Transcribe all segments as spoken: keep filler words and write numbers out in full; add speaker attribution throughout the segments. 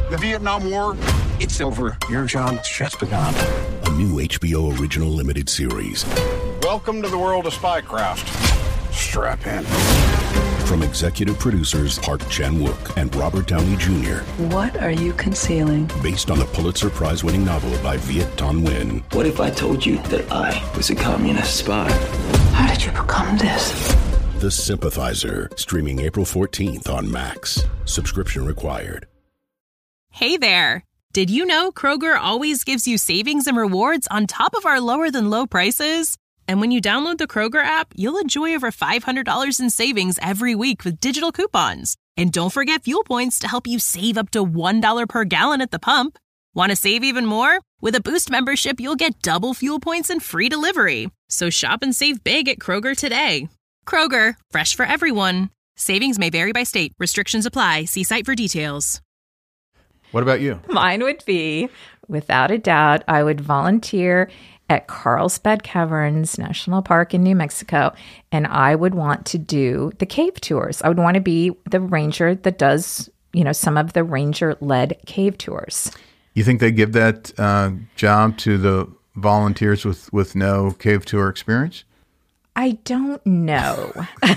Speaker 1: The Vietnam War, it's over. Your job's just begun.
Speaker 2: A new H B O original limited series.
Speaker 1: Welcome to the world of spycraft. Strap in.
Speaker 2: From executive producers Park Chan-wook and Robert Downey Junior
Speaker 3: What are you concealing?
Speaker 2: Based on the Pulitzer Prize-winning novel by Viet Thanh Nguyen.
Speaker 4: What if I told you that I was a communist spy?
Speaker 3: How did you become this?
Speaker 2: The Sympathizer, streaming April fourteenth on Max. Subscription required.
Speaker 5: Hey there! Did you know Kroger always gives you savings and rewards on top of our lower-than-low prices? And when you download the Kroger app, you'll enjoy over five hundred dollars in savings every week with digital coupons. And don't forget fuel points to help you save up to one dollar per gallon at the pump. Want to save even more? With a Boost membership, you'll get double fuel points and free delivery. So shop and save big at Kroger today. Kroger, fresh for everyone. Savings may vary by state. Restrictions apply. See site for details.
Speaker 6: What about you?
Speaker 7: Mine would be, without a doubt, I would volunteer at Carlsbad Caverns National Park in New Mexico, and I would want to do the cave tours. I would want to be the ranger that does, you know, some of the ranger-led cave tours.
Speaker 6: You think they give that uh, job to the volunteers with, with no cave tour experience?
Speaker 7: I don't know.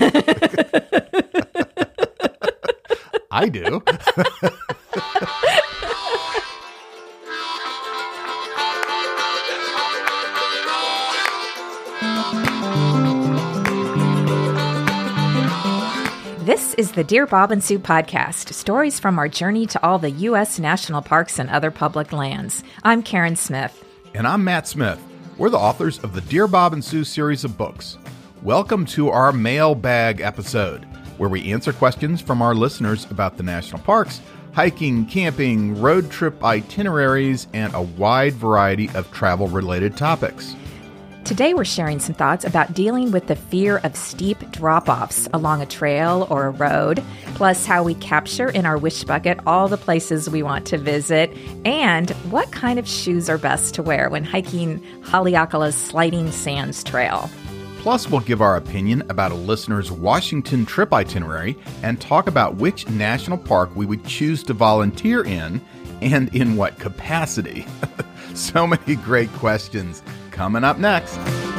Speaker 6: I do.
Speaker 7: This is the Dear Bob and Sue podcast, stories from our journey to all the U S national parks and other public lands. I'm Karen Smith.
Speaker 6: And I'm Matt Smith. We're the authors of the Dear Bob and Sue series of books. Welcome to our mailbag episode, where we answer questions from our listeners about the national parks, hiking, camping, road trip itineraries, and a wide variety of travel-related topics.
Speaker 7: Today we're sharing some thoughts about dealing with the fear of steep drop-offs along a trail or a road, plus how we capture in our wish bucket all the places we want to visit, and what kind of shoes are best to wear when hiking Haleakala's Sliding Sands Trail.
Speaker 6: Plus, we'll give our opinion about a listener's Washington trip itinerary and talk about which national park we would choose to volunteer in and in what capacity. So many great questions. Coming up next.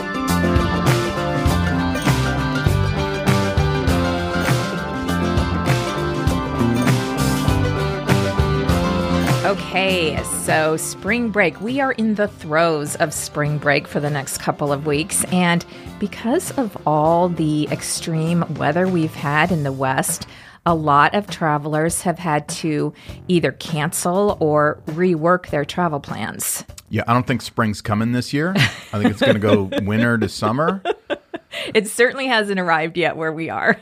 Speaker 7: Okay, so spring break. We are in the throes of spring break for the next couple of weeks. And because of all the extreme weather we've had in the West, a lot of travelers have had to either cancel or rework their travel plans.
Speaker 6: Yeah, I don't think spring's coming this year. I think it's going to go winter to summer.
Speaker 7: It certainly hasn't arrived yet where we are.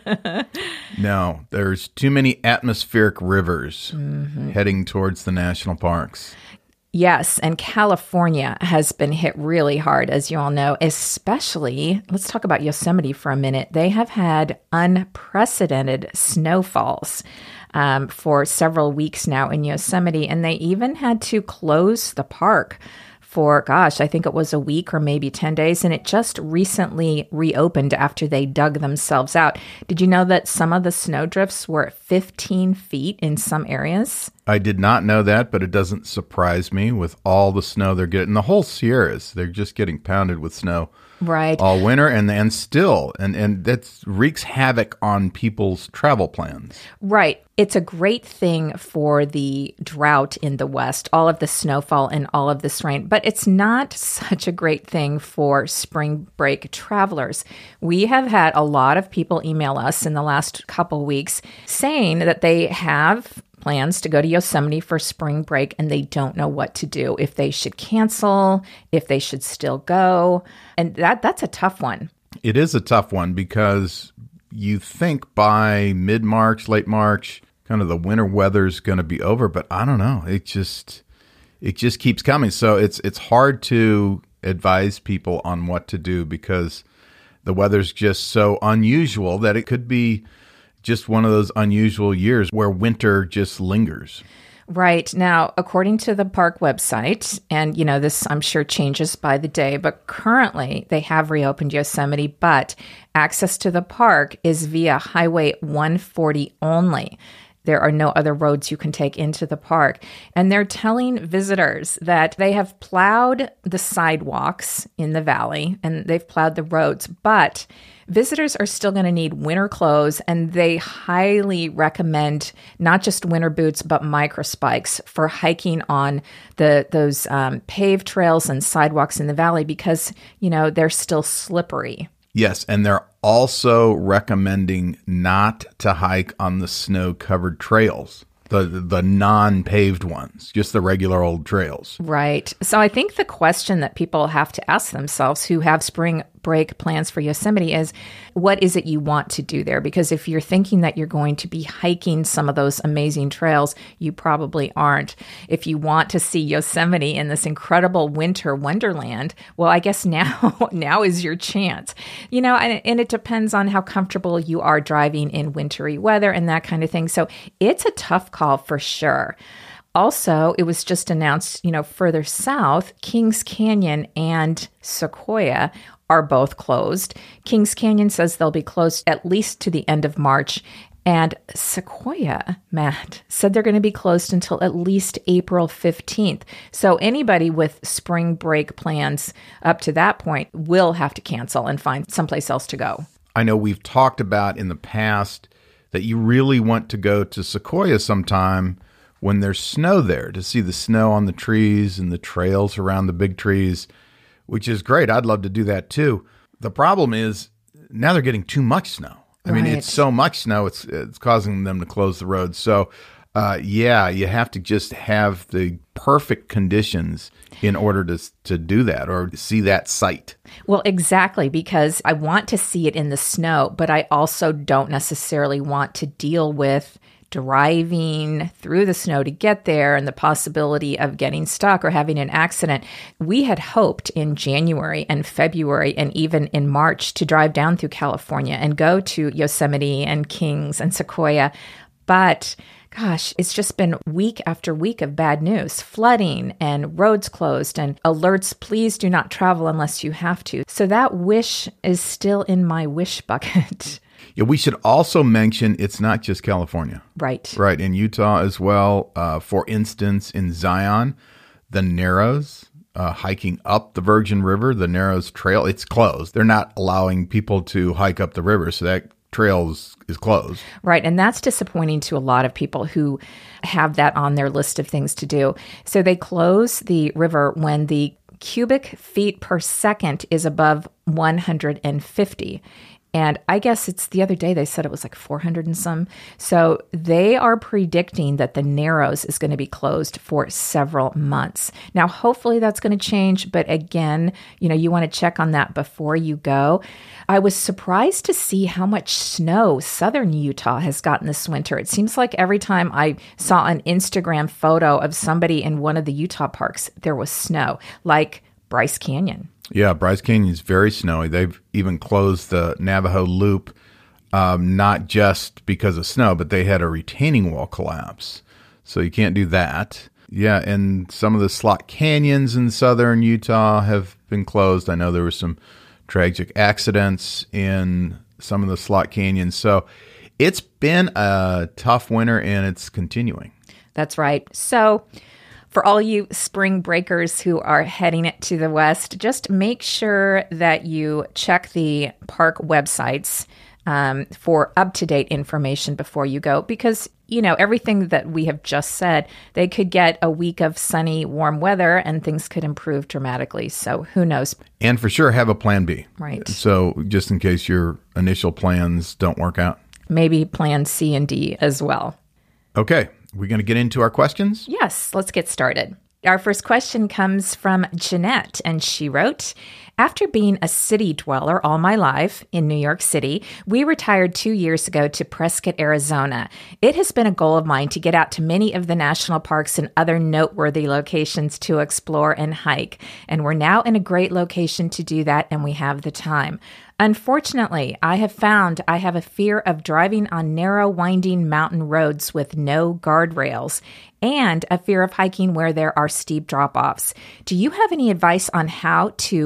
Speaker 6: No, there's too many atmospheric rivers mm-hmm. heading towards the national parks.
Speaker 7: Yes, and California has been hit really hard, as you all know, especially, let's talk about Yosemite for a minute. They have had unprecedented snowfalls um, for several weeks now in Yosemite, and they even had to close the park for, gosh, I think it was a week or maybe ten days, and it just recently reopened after they dug themselves out. Did you know that some of the snowdrifts were fifteen feet in some areas?
Speaker 6: I did not know that, but it doesn't surprise me with all the snow they're getting. The whole Sierras, they're just getting pounded with snow.
Speaker 7: Right.
Speaker 6: All winter and and still, and, and that wreaks havoc on people's travel plans.
Speaker 7: Right. It's a great thing for the drought in the West, all of the snowfall and all of this rain, but it's not such a great thing for spring break travelers. We have had a lot of people email us in the last couple weeks saying that they have plans to go to Yosemite for spring break and they don't know what to do, if they should cancel, if they should still go. And that that's a tough one.
Speaker 6: It is a tough one because you think by mid-March, late March, kind of the winter weather's going to be over, but I don't know. It just it just keeps coming. So it's it's hard to advise people on what to do because the weather's just so unusual that it could be just one of those unusual years where winter just lingers.
Speaker 7: Right. Now, according to the park website, and, you know, this I'm sure changes by the day, but currently they have reopened Yosemite, but access to the park is via Highway one forty only. There are no other roads you can take into the park. And they're telling visitors that they have plowed the sidewalks in the valley and they've plowed the roads, but visitors are still going to need winter clothes, and they highly recommend not just winter boots, but microspikes for hiking on the those um, paved trails and sidewalks in the valley because, you know, they're still slippery.
Speaker 6: Yes, and they're also recommending not to hike on the snow-covered trails, the the non-paved ones, just the regular old trails.
Speaker 7: Right. So I think the question that people have to ask themselves who have spring break plans for Yosemite is, what is it you want to do there? Because if you're thinking that you're going to be hiking some of those amazing trails, you probably aren't. If you want to see Yosemite in this incredible winter wonderland, well, I guess now, now is your chance. You know, and, and it depends on how comfortable you are driving in wintry weather and that kind of thing. So it's a tough call for sure. Also, it was just announced, you know, further south, Kings Canyon and Sequoia are both closed. Kings Canyon says they'll be closed at least to the end of March. And Sequoia, Matt, said they're going to be closed until at least April fifteenth. So anybody with spring break plans up to that point will have to cancel and find someplace else to go.
Speaker 6: I know we've talked about in the past that you really want to go to Sequoia sometime when there's snow there, to see the snow on the trees and the trails around the big trees, which is great. I'd love to do that too. The problem is now they're getting too much snow. I
Speaker 7: Right.
Speaker 6: mean, it's so much snow, it's it's causing them to close the roads. So, uh, yeah, you have to just have the perfect conditions in order to to do that or see that site.
Speaker 7: Well, exactly, because I want to see it in the snow, but I also don't necessarily want to deal with driving through the snow to get there and the possibility of getting stuck or having an accident. We had hoped in January and February and even in March to drive down through California and go to Yosemite and Kings and Sequoia. But gosh, it's just been week after week of bad news, flooding and roads closed and alerts, please do not travel unless you have to. So that wish is still in my wish bucket.
Speaker 6: Yeah, we should also mention it's not just California.
Speaker 7: Right.
Speaker 6: Right, in Utah as well. Uh, for instance, in Zion, the Narrows, uh, hiking up the Virgin River, the Narrows Trail, it's closed. They're not allowing people to hike up the river, so that trail is, is closed.
Speaker 7: Right, and that's disappointing to a lot of people who have that on their list of things to do. So they close the river when the cubic feet per second is above one hundred fifty. And I guess it's the other day they said it was like four hundred and some. So they are predicting that the Narrows is going to be closed for several months. Now, hopefully that's going to change. But again, you know, you want to check on that before you go. I was surprised to see how much snow southern Utah has gotten this winter. It seems like every time I saw an Instagram photo of somebody in one of the Utah parks, there was snow, like Bryce Canyon.
Speaker 6: Yeah, Bryce Canyon is very snowy. They've even closed the Navajo Loop, um, not just because of snow, but they had a retaining wall collapse. So you can't do that. Yeah, and some of the slot canyons in southern Utah have been closed. I know there were some tragic accidents in some of the slot canyons. So it's been a tough winter, and it's continuing.
Speaker 7: That's right. So for all you spring breakers who are heading it to the west, just make sure that you check the park websites um, for up-to-date information before you go, because, you know, everything that we have just said, they could get a week of sunny, warm weather and things could improve dramatically. So who knows?
Speaker 6: And for sure, have a plan B.
Speaker 7: Right.
Speaker 6: So just in case your initial plans don't work out.
Speaker 7: Maybe plan C and D as well.
Speaker 6: Okay. We're going to get into our questions?
Speaker 7: Yes, let's get started. Our first question comes from Jeanette, and she wrote, after being a city dweller all my life in New York City, we retired two years ago to Prescott, Arizona. It has been a goal of mine to get out to many of the national parks and other noteworthy locations to explore and hike. And we're now in a great location to do that, and we have the time. Unfortunately, I have found I have a fear of driving on narrow, winding mountain roads with no guardrails and a fear of hiking where there are steep drop-offs. Do you have any advice on how to adapt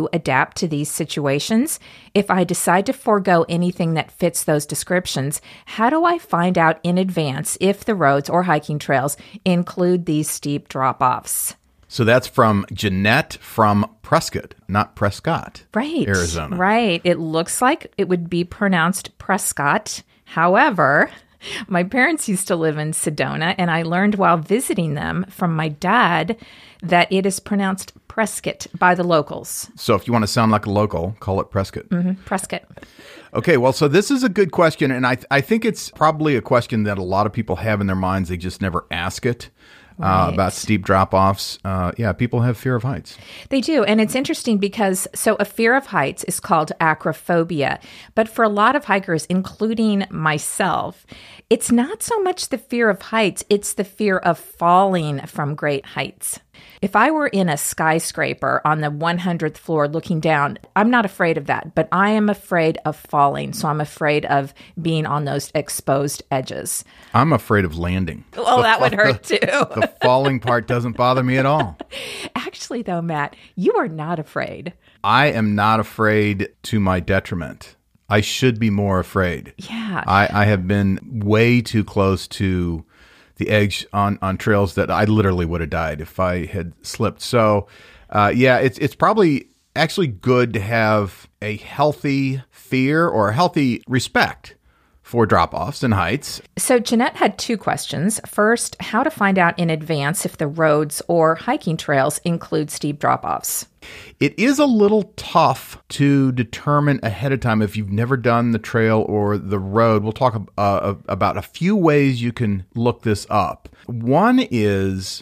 Speaker 7: adapt to these situations? If I decide to forego anything that fits those descriptions, how do I find out in advance if the roads or hiking trails include these steep drop-offs?
Speaker 6: So that's from Jeanette from Prescott, not Prescott,
Speaker 7: right,
Speaker 6: Arizona.
Speaker 7: Right. It looks like it would be pronounced Prescott. However, my parents used to live in Sedona, and I learned while visiting them from my dad that it is pronounced Prescott by the locals.
Speaker 6: So if you want to sound like a local, call it Prescott.
Speaker 7: Mm-hmm. Prescott.
Speaker 6: Okay, well, so this is a good question, and I th- I think it's probably a question that a lot of people have in their minds. They just never ask it. Uh,
Speaker 7: Right.
Speaker 6: about steep drop-offs. Uh, yeah, people have fear of heights.
Speaker 7: They do. And it's interesting because, so a fear of heights is called acrophobia. But for a lot of hikers, including myself, it's not so much the fear of heights, it's the fear of falling from great heights. If I were in a skyscraper on the one hundredth floor looking down, I'm not afraid of that, but I am afraid of falling. So I'm afraid of being on those exposed edges.
Speaker 6: I'm afraid of landing.
Speaker 7: Oh, that would hurt too.
Speaker 6: The falling part doesn't bother me at all.
Speaker 7: Actually, though, Matt, you are not afraid.
Speaker 6: I am not afraid to my detriment. I should be more afraid.
Speaker 7: Yeah.
Speaker 6: I, I have been way too close to the edge on, on trails that I literally would have died if I had slipped. So, uh, yeah, it's it's probably actually good to have a healthy fear or a healthy respect for drop-offs and heights.
Speaker 7: So Jeanette had two questions. First, how to find out in advance if the roads or hiking trails include steep drop-offs.
Speaker 6: It is a little tough to determine ahead of time if you've never done the trail or the road. We'll talk uh, about a few ways you can look this up. One is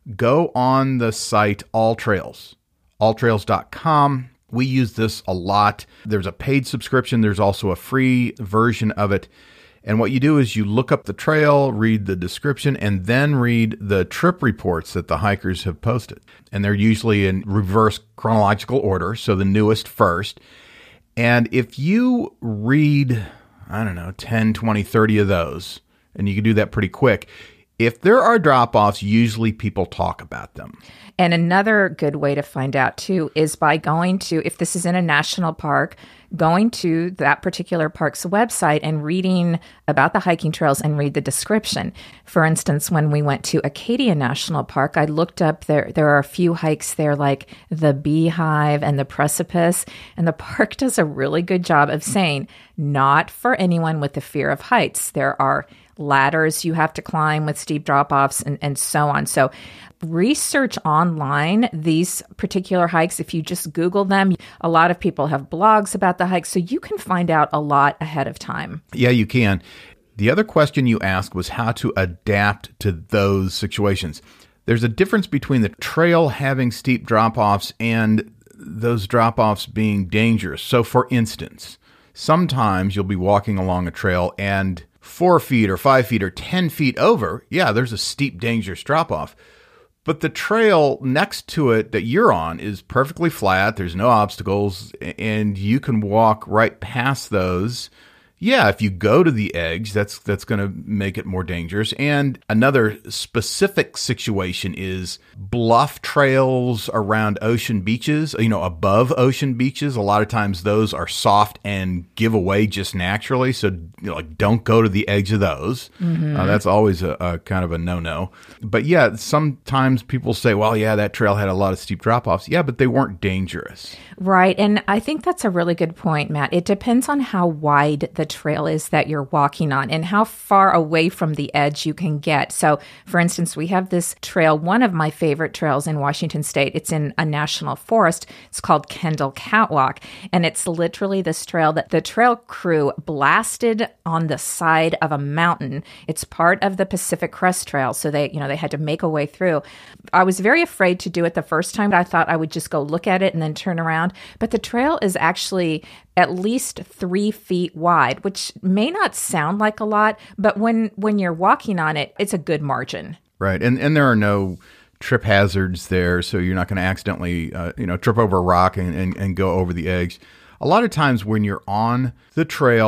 Speaker 6: go on the site All Trails, all trails dot com. We use this a lot. There's a paid subscription. There's also a free version of it. And what you do is you look up the trail, read the description, and then read the trip reports that the hikers have posted. And they're usually in reverse chronological order, so the newest first. And if you read, I don't know, ten, twenty, thirty of those, and you can do that pretty quick, if there are drop-offs, usually people talk about them.
Speaker 7: And another good way to find out, too, is by going to, if this is in a national park, going to that particular park's website and reading about the hiking trails and read the description. For instance, when we went to Acadia National Park, I looked up, there There are a few hikes there like the Beehive and the Precipice, and the park does a really good job of saying, not for anyone with the fear of heights. There are ladders you have to climb with steep drop-offs and, and so on. So research online these particular hikes. If you just Google them, a lot of people have blogs about the hikes, so you can find out a lot ahead of time.
Speaker 6: Yeah, you can. The other question you asked was how to adapt to those situations. There's a difference between the trail having steep drop-offs and those drop-offs being dangerous. So for instance, sometimes you'll be walking along a trail and four feet or five feet or ten feet over, yeah, there's a steep, dangerous drop-off. But the trail next to it that you're on is perfectly flat. There's no obstacles, and you can walk right past those. Yeah, if you go to the edge, that's that's going to make it more dangerous. And another specific situation is bluff trails around ocean beaches, you know, above ocean beaches. A lot of times those are soft and give away just naturally. So, you know, like, don't go to the edge of those. Mm-hmm. Uh, that's always a, a kind of a no-no. But yeah, sometimes people say, well, yeah, that trail had a lot of steep drop-offs. Yeah, but they weren't dangerous.
Speaker 7: Right. And I think that's a really good point, Matt. It depends on how wide the trail is that you're walking on and how far away from the edge you can get. So, for instance, we have this trail, one of my favorite trails in Washington State. It's in a national forest. It's called Kendall Catwalk. And it's literally this trail that the trail crew blasted on the side of a mountain. It's part of the Pacific Crest Trail. So they, you know, they had to make a way through. I was very afraid to do it the first time. I thought I would just go look at it and then turn around. But the trail is actually at least three feet wide, which may not sound like a lot, but when, when you're walking on it, it's a good margin.
Speaker 6: Right. And and there are no trip hazards there, so you're not going to accidentally, uh, you know, trip over a rock and, and, and go over the edge. A lot of times when you're on the trail,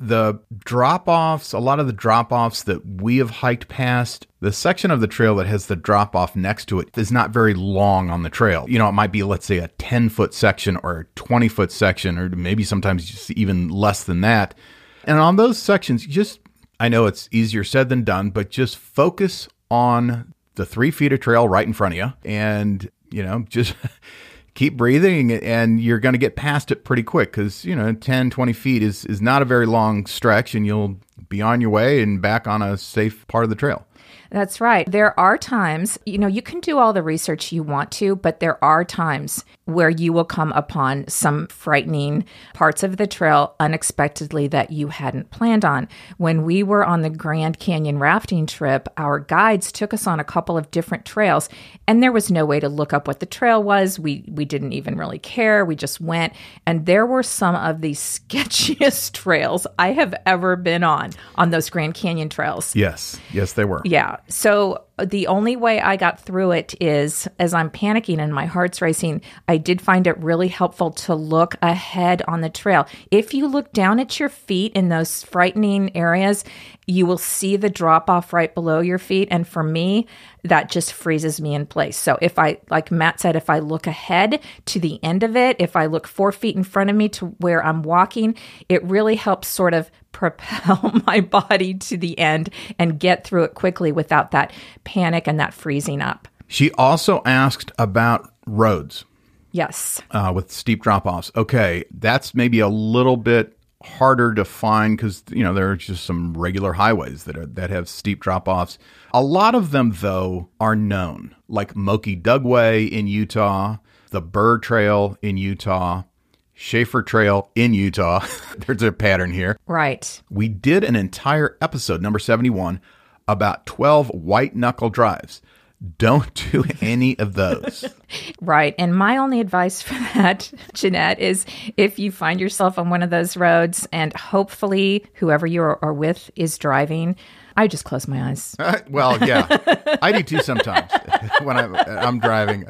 Speaker 6: The drop-offs, a lot of the drop-offs that we have hiked past, the section of the trail that has the drop-off next to it is not very long on the trail. You know, it might be, let's say, a ten-foot section or a twenty-foot section, or maybe sometimes just even less than that. And on those sections, you just, I know it's easier said than done, but just focus on the three feet of trail right in front of you and, you know, just keep breathing and you're going to get past it pretty quick because, you know, ten, twenty feet is, is not a very long stretch and you'll be on your way and back on a safe part of the trail.
Speaker 7: That's right. There are times, you know, you can do all the research you want to, but there are times where you will come upon some frightening parts of the trail unexpectedly that you hadn't planned on. When we were on the Grand Canyon rafting trip, our guides took us on a couple of different trails, and there was no way to look up what the trail was. We we didn't even really care. We just went, and there were some of the sketchiest trails I have ever been on, on those Grand Canyon trails.
Speaker 6: Yes. Yes, they were.
Speaker 7: Yeah. So the only way I got through it is as I'm panicking and my heart's racing, I did find it really helpful to look ahead on the trail. If you look down at your feet in those frightening areas, you will see the drop off right below your feet. And for me, that just freezes me in place. So if I, like Matt said, if I look ahead to the end of it, if I look four feet in front of me to where I'm walking, it really helps sort of propel my body to the end and get through it quickly without that panic and that freezing up.
Speaker 6: She also asked about roads.
Speaker 7: Yes.
Speaker 6: Uh, with steep drop-offs. Okay, that's maybe a little bit harder to find because, you know, there are just some regular highways that are, that have steep drop-offs. A lot of them, though, are known, like Moki Dugway in Utah, the Burr Trail in Utah, Schaefer Trail in Utah. There's a pattern here.
Speaker 7: Right.
Speaker 6: We did an entire episode, number seventy-one, about twelve white knuckle drives. Don't do any of those.
Speaker 7: Right. And my only advice for that, Jeanette, is if you find yourself on one of those roads and hopefully whoever you are, are with is driving, I just close my eyes.
Speaker 6: Uh, well, yeah, I do too sometimes when I'm, I'm driving.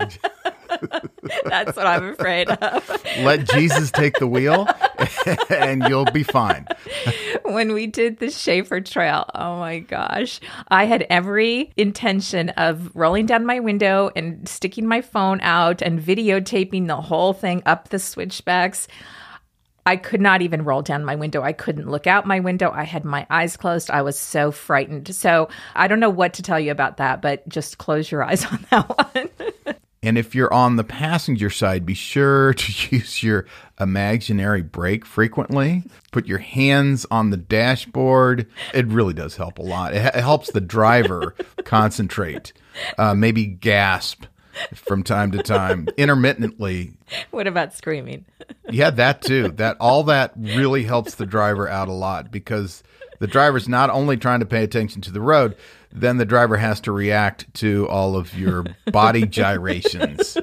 Speaker 7: That's what I'm afraid of.
Speaker 6: Let Jesus take the wheel and you'll be fine.
Speaker 7: When we did the Schaefer Trail, oh my gosh, I had every intention of rolling down my window and sticking my phone out and videotaping the whole thing up the switchbacks. I could not even roll down my window. I couldn't look out my window. I had my eyes closed. I was so frightened. So I don't know what to tell you about that, but just close your eyes on that one.
Speaker 6: And if you're on the passenger side, be sure to use your imaginary brake frequently. Put your hands on the dashboard. It really does help a lot. It, it helps the driver concentrate, uh, maybe gasp from time to time, intermittently.
Speaker 7: What about screaming?
Speaker 6: Yeah, that too. That all that really helps the driver out a lot because the driver's not only trying to pay attention to the road, then the driver has to react to all of your body gyrations.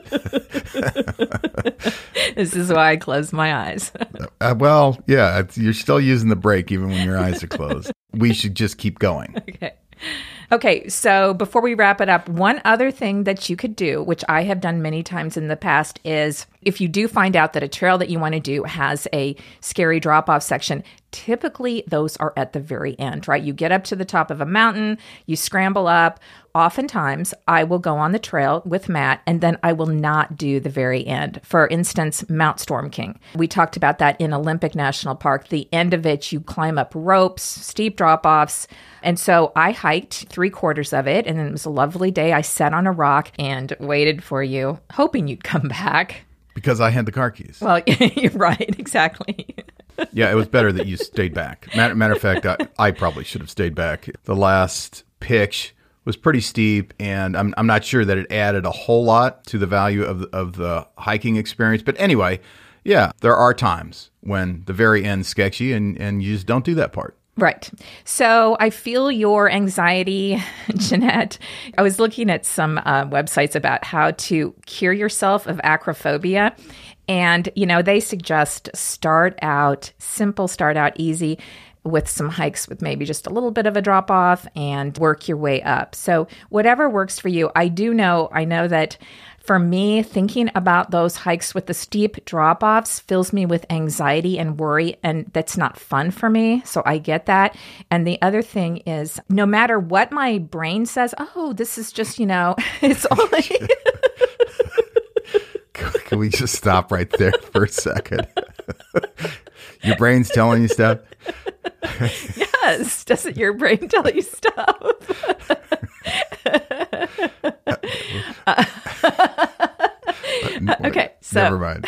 Speaker 7: This is why I close my eyes.
Speaker 6: uh, well, yeah, it's, you're still using the brake even when your eyes are closed. We should just keep going.
Speaker 7: Okay. Okay, so before we wrap it up, one other thing that you could do, which I have done many times in the past, is if you do find out that a trail that you want to do has a scary drop-off section, typically those are at the very end, right? You get up to the top of a mountain, you scramble up. Oftentimes, I will go on the trail with Matt, and then I will not do the very end. For instance, Mount Storm King. We talked about that in Olympic National Park. The end of it, you climb up ropes, steep drop-offs. And so I hiked three quarters of it, and it was a lovely day. I sat on a rock and waited for you, hoping you'd come back.
Speaker 6: Because I had the car keys.
Speaker 7: Well, you're right. Exactly.
Speaker 6: Yeah, it was better that you stayed back. Matter, matter of fact, I, I probably should have stayed back. The last pitch was pretty steep, and I'm I'm not sure that it added a whole lot to the value of the, of the hiking experience. But anyway, yeah, there are times when the very end's sketchy, and, and you just don't do that part.
Speaker 7: Right. So I feel your anxiety, Jeanette. I was looking at some uh, websites about how to cure yourself of acrophobia. And, you know, they suggest start out simple, start out easy. with some hikes with maybe just a little bit of a drop off and work your way up. So whatever works for you. I do know, I know that for me, thinking about those hikes with the steep drop-offs fills me with anxiety and worry, and that's not fun for me. So I get that. And the other thing is, no matter what my brain says, oh, this is just, you know, it's only...
Speaker 6: Can we just stop right there for a second? Your brain's telling you stuff?
Speaker 7: Yes. Doesn't your brain tell you stuff? uh, okay, so
Speaker 6: never mind.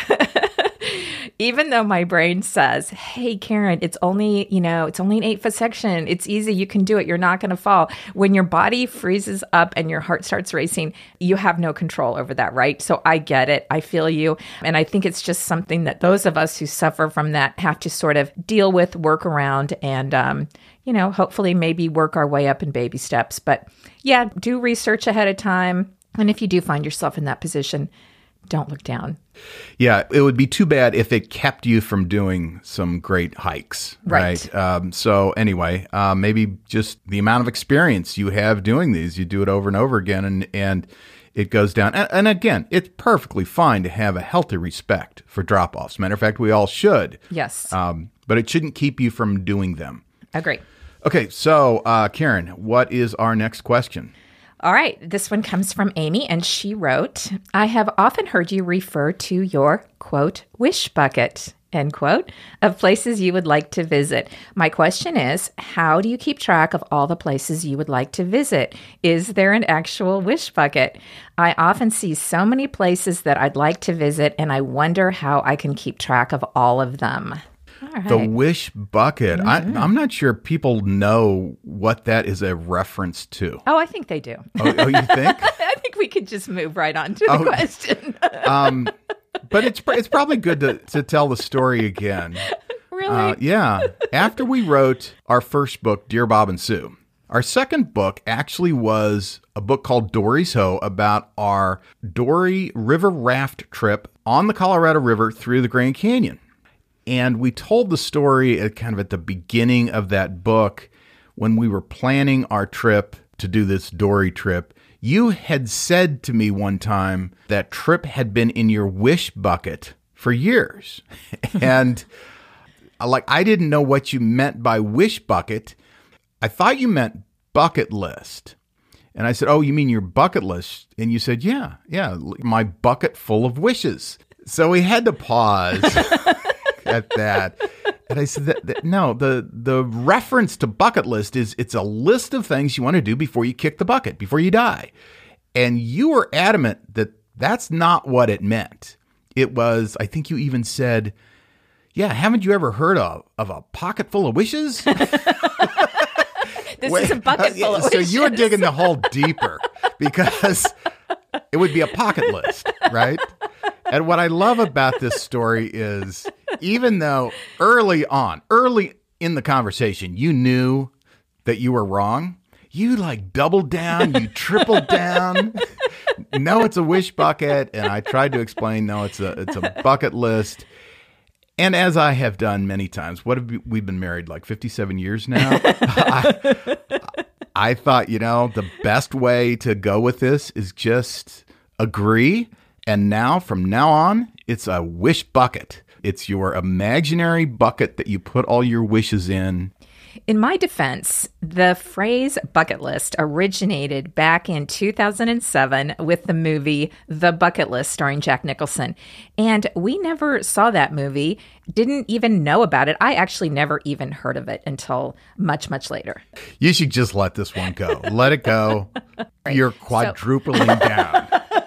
Speaker 7: Even though my brain says, hey, Karen, it's only, you know, it's only an eight foot section. It's easy. You can do it. You're not going to fall. When your body freezes up and your heart starts racing, you have no control over that, right? So I get it. I feel you. And I think it's just something that those of us who suffer from that have to sort of deal with, work around, and, um, you know, hopefully maybe work our way up in baby steps. But yeah, do research ahead of time. And if you do find yourself in that position, don't look down.
Speaker 6: Yeah, it would be too bad if it kept you from doing some great hikes, right?
Speaker 7: Right.
Speaker 6: Um, so anyway, uh, maybe just the amount of experience you have doing these, you do it over and over again, and, and it goes down. And, and again, it's perfectly fine to have a healthy respect for drop-offs. Matter of fact, we all should.
Speaker 7: Yes.
Speaker 6: Um, but it shouldn't keep you from doing them.
Speaker 7: Agree.
Speaker 6: Okay, so uh, Karen, what is our next question?
Speaker 7: All right. This one comes from Amy, and she wrote, I have often heard you refer to your, quote, wish bucket, end quote, of places you would like to visit. My question is, how do you keep track of all the places you would like to visit? Is there an actual wish bucket? I often see so many places that I'd like to visit, and I wonder how I can keep track of all of them. All right.
Speaker 6: The wish bucket.
Speaker 7: Mm-hmm.
Speaker 6: I, I'm not sure people know what that is a reference to.
Speaker 7: Oh, I think they do.
Speaker 6: Oh, oh you think?
Speaker 7: I think we could just move right on to the
Speaker 6: Oh.
Speaker 7: question.
Speaker 6: um, but it's it's probably good to, to tell the story again.
Speaker 7: Really?
Speaker 6: Uh, yeah. After we wrote our first book, Dear Bob and Sue, our second book actually was a book called Dory's Hoe about our Dory River raft trip on the Colorado River through the Grand Canyon. And we told the story at kind of at the beginning of that book when we were planning our trip to do this Dory trip. You had said to me one time that trip had been in your wish bucket for years. And like, I didn't know what you meant by wish bucket. I thought you meant bucket list. And I said, oh, you mean your bucket list? And you said, yeah, yeah, my bucket full of wishes. So we had to pause at that. And I said, that, that, no, the, the reference to bucket list is it's a list of things you want to do before you kick the bucket, before you die. And you were adamant that that's not what it meant. It was, I think you even said, yeah, haven't you ever heard of, of a pocket full of wishes?
Speaker 7: This
Speaker 6: Wait,
Speaker 7: is a bucket full of
Speaker 6: so
Speaker 7: wishes.
Speaker 6: you were digging the hole deeper because it would be a pocket list, right? And what I love about this story is even though early on, early in the conversation, you knew that you were wrong, you like doubled down, you tripled down. No, it's a wish bucket. And I tried to explain, no, it's a it's a bucket list. And as I have done many times, what have we, we've been married like fifty-seven years now? I, I thought, you know, the best way to go with this is just agree. And now, from now on, it's a wish bucket. It's your imaginary bucket that you put all your wishes in.
Speaker 7: In my defense, the phrase bucket list originated back in two thousand seven with the movie The Bucket List starring Jack Nicholson. And we never saw that movie, didn't even know about it. I actually never even heard of it until much, much later.
Speaker 6: You should just let this one go. Let it go. Right. You're quadrupling so- down.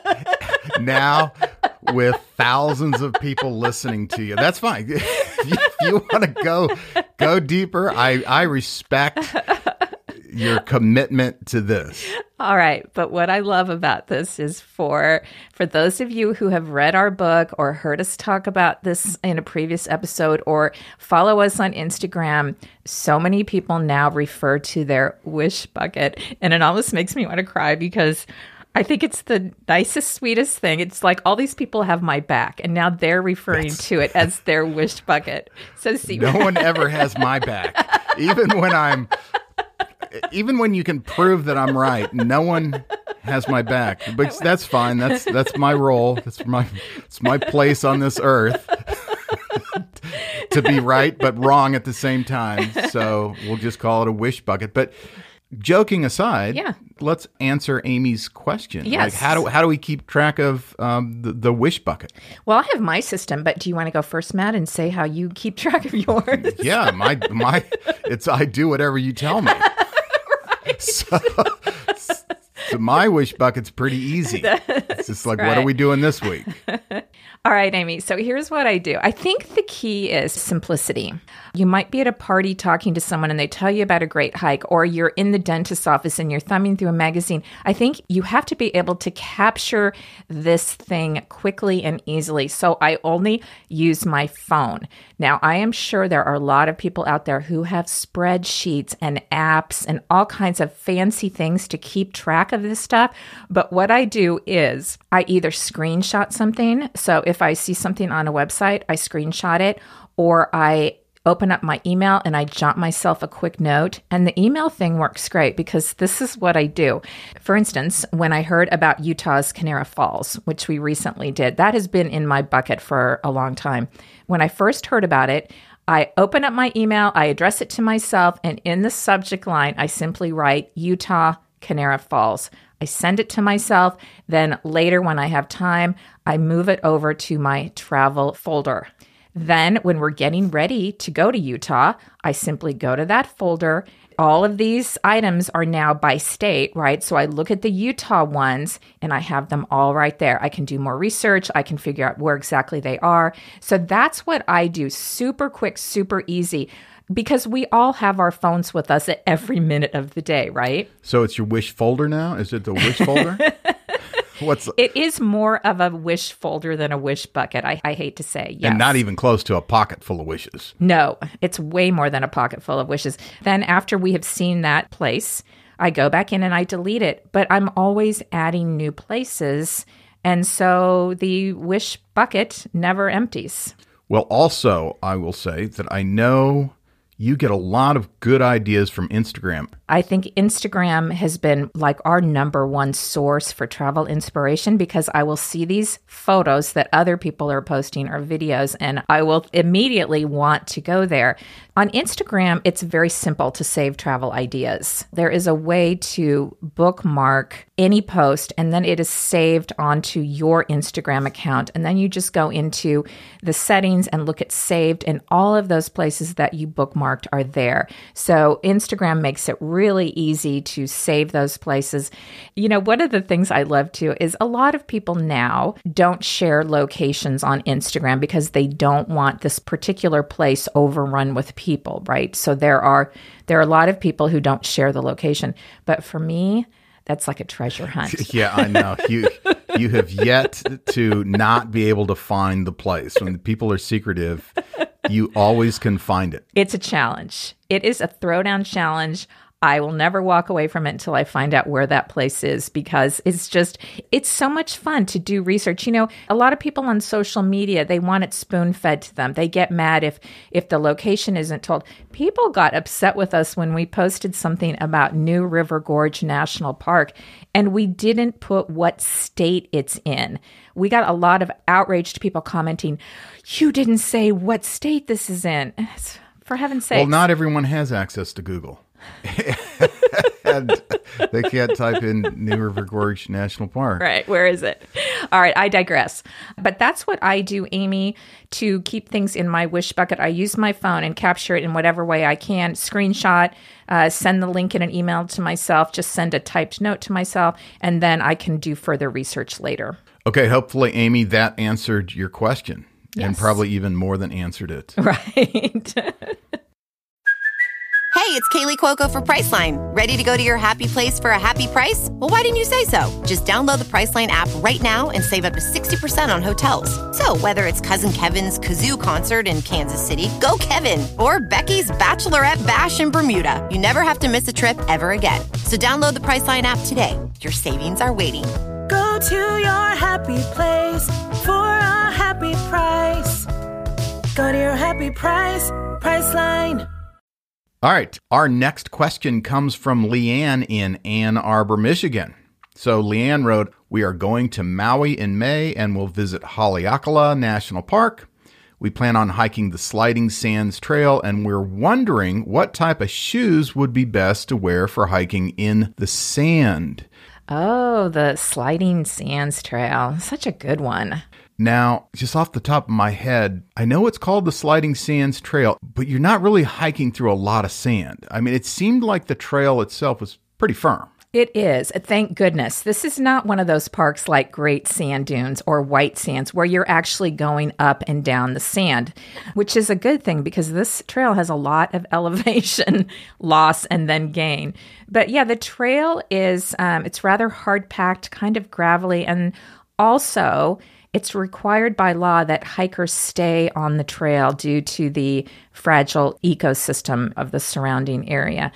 Speaker 6: Now, with thousands of people listening to you, that's fine. If you want to go go deeper, I, I respect your commitment to this.
Speaker 7: All right. But what I love about this is for for those of you who have read our book or heard us talk about this in a previous episode or follow us on Instagram, so many people now refer to their wish bucket. And it almost makes me want to cry because I think it's the nicest, sweetest thing. It's like all these people have my back, and now they're referring That's... to it as their wish bucket. So see,
Speaker 6: no one ever has my back. even when I'm, even when you can prove that I'm right, no one has my back. But that's fine. That's that's my role. That's my it's my place on this earth to be right but wrong at the same time. So we'll just call it a wish bucket. But joking aside,
Speaker 7: yeah.
Speaker 6: let's answer Amy's question.
Speaker 7: Yes.
Speaker 6: Like how do how do we keep track of um, the, the wish bucket?
Speaker 7: Well, I have my system, but do you want to go first, Matt, and say how you keep track of yours?
Speaker 6: Yeah, my my it's I do whatever you tell me.
Speaker 7: Right.
Speaker 6: So, so my wish bucket's pretty easy.
Speaker 7: That's
Speaker 6: it's just like,
Speaker 7: right.
Speaker 6: what are we doing this week?
Speaker 7: All right, Amy. So here's what I do. I think the key is simplicity. You might be at a party talking to someone and they tell you about a great hike, or you're in the dentist's office and you're thumbing through a magazine. I think you have to be able to capture this thing quickly and easily. So I only use my phone. Now, I am sure there are a lot of people out there who have spreadsheets and apps and all kinds of fancy things to keep track of this stuff. But what I do is I either screenshot something. So if I see something on a website, I screenshot it, or I open up my email and I jot myself a quick note. And the email thing works great because this is what I do. For instance, when I heard about Utah's Canara Falls, which we recently did, that has been in my bucket for a long time. When I first heard about it, I open up my email, I address it to myself, and in the subject line, I simply write Utah Canara Falls. I send it to myself. Then later when I have time, I move it over to my travel folder. Then when we're getting ready to go to Utah, I simply go to that folder. All of these items are now by state, right? So I look at the Utah ones and I have them all right there. I can do more research. I can figure out where exactly they are. So that's what I do. Super quick, super easy. Because we all have our phones with us at every minute of the day, right?
Speaker 6: So it's your wish folder now? Is it the wish folder? What's
Speaker 7: It is more of a wish folder than a wish bucket, I, I hate to say. Yes.
Speaker 6: And not even close to a pocket full of wishes.
Speaker 7: No, it's way more than a pocket full of wishes. Then after we have seen that place, I go back in and I delete it. But I'm always adding new places. And so the wish bucket never empties.
Speaker 6: Well, also, I will say that I know you get a lot of good ideas from Instagram.
Speaker 7: I think Instagram has been like our number one source for travel inspiration because I will see these photos that other people are posting or videos, and I will immediately want to go there. On Instagram, it's very simple to save travel ideas. There is a way to bookmark any post, and then it is saved onto your Instagram account. And then you just go into the settings and look at saved, and all of those places that you bookmarked are there. So Instagram makes it really easy to save those places. You know, one of the things I love too is a lot of people now don't share locations on Instagram because they don't want this particular place overrun with people, right? So there are there are a lot of people who don't share the location. But for me, that's like a treasure hunt.
Speaker 6: Yeah, I know. You you have yet to not be able to find the place. When people are secretive, you always can find it.
Speaker 7: It's a challenge. It is a throwdown challenge. I will never walk away from it until I find out where that place is because it's just, it's so much fun to do research. You know, a lot of people on social media, they want it spoon-fed to them. They get mad if if the location isn't told. People got upset with us when we posted something about New River Gorge National Park, and we didn't put what state it's in. We got a lot of outraged people commenting, you didn't say what state this is in. For heaven's sake.
Speaker 6: Well, not everyone has access to Google. And they can't type in New River Gorge National Park.
Speaker 7: Right. Where is it? All right. I digress. But that's what I do, Amy, to keep things in my wish bucket. I use my phone and capture it in whatever way I can. Screenshot, uh, send the link in an email to myself, just send a typed note to myself, and then I can do further research later.
Speaker 6: Okay. Hopefully, Amy, that answered your question.
Speaker 7: Yes.
Speaker 6: And probably even more than answered it.
Speaker 7: Right.
Speaker 8: Hey, it's Kaylee Cuoco for Priceline. Ready to go to your happy place for a happy price? Well, why didn't you say so? Just download the Priceline app right now and save up to sixty percent on hotels. So whether it's Cousin Kevin's Kazoo Concert in Kansas City, go Kevin, or Becky's Bachelorette Bash in Bermuda, you never have to miss a trip ever again. So download the Priceline app today. Your savings are waiting.
Speaker 9: Go to your happy place for a happy price. Go to your happy price, Priceline.
Speaker 6: All right. Our next question comes from Leanne in Ann Arbor, Michigan. So Leanne wrote, we are going to Maui in May and we'll visit Haleakala National Park. We plan on hiking the Sliding Sands Trail, and we're wondering what type of shoes would be best to wear for hiking in the sand.
Speaker 7: Oh, the Sliding Sands Trail. Such a good one.
Speaker 6: Now, just off the top of my head, I know it's called the Sliding Sands Trail, but you're not really hiking through a lot of sand. I mean, it seemed like the trail itself was pretty firm.
Speaker 7: It is. Thank goodness. This is not one of those parks like Great Sand Dunes or White Sands where you're actually going up and down the sand, which is a good thing because this trail has a lot of elevation loss and then gain. But yeah, the trail is, um, it's rather hard-packed, kind of gravelly, and also it's required by law that hikers stay on the trail due to the fragile ecosystem of the surrounding area.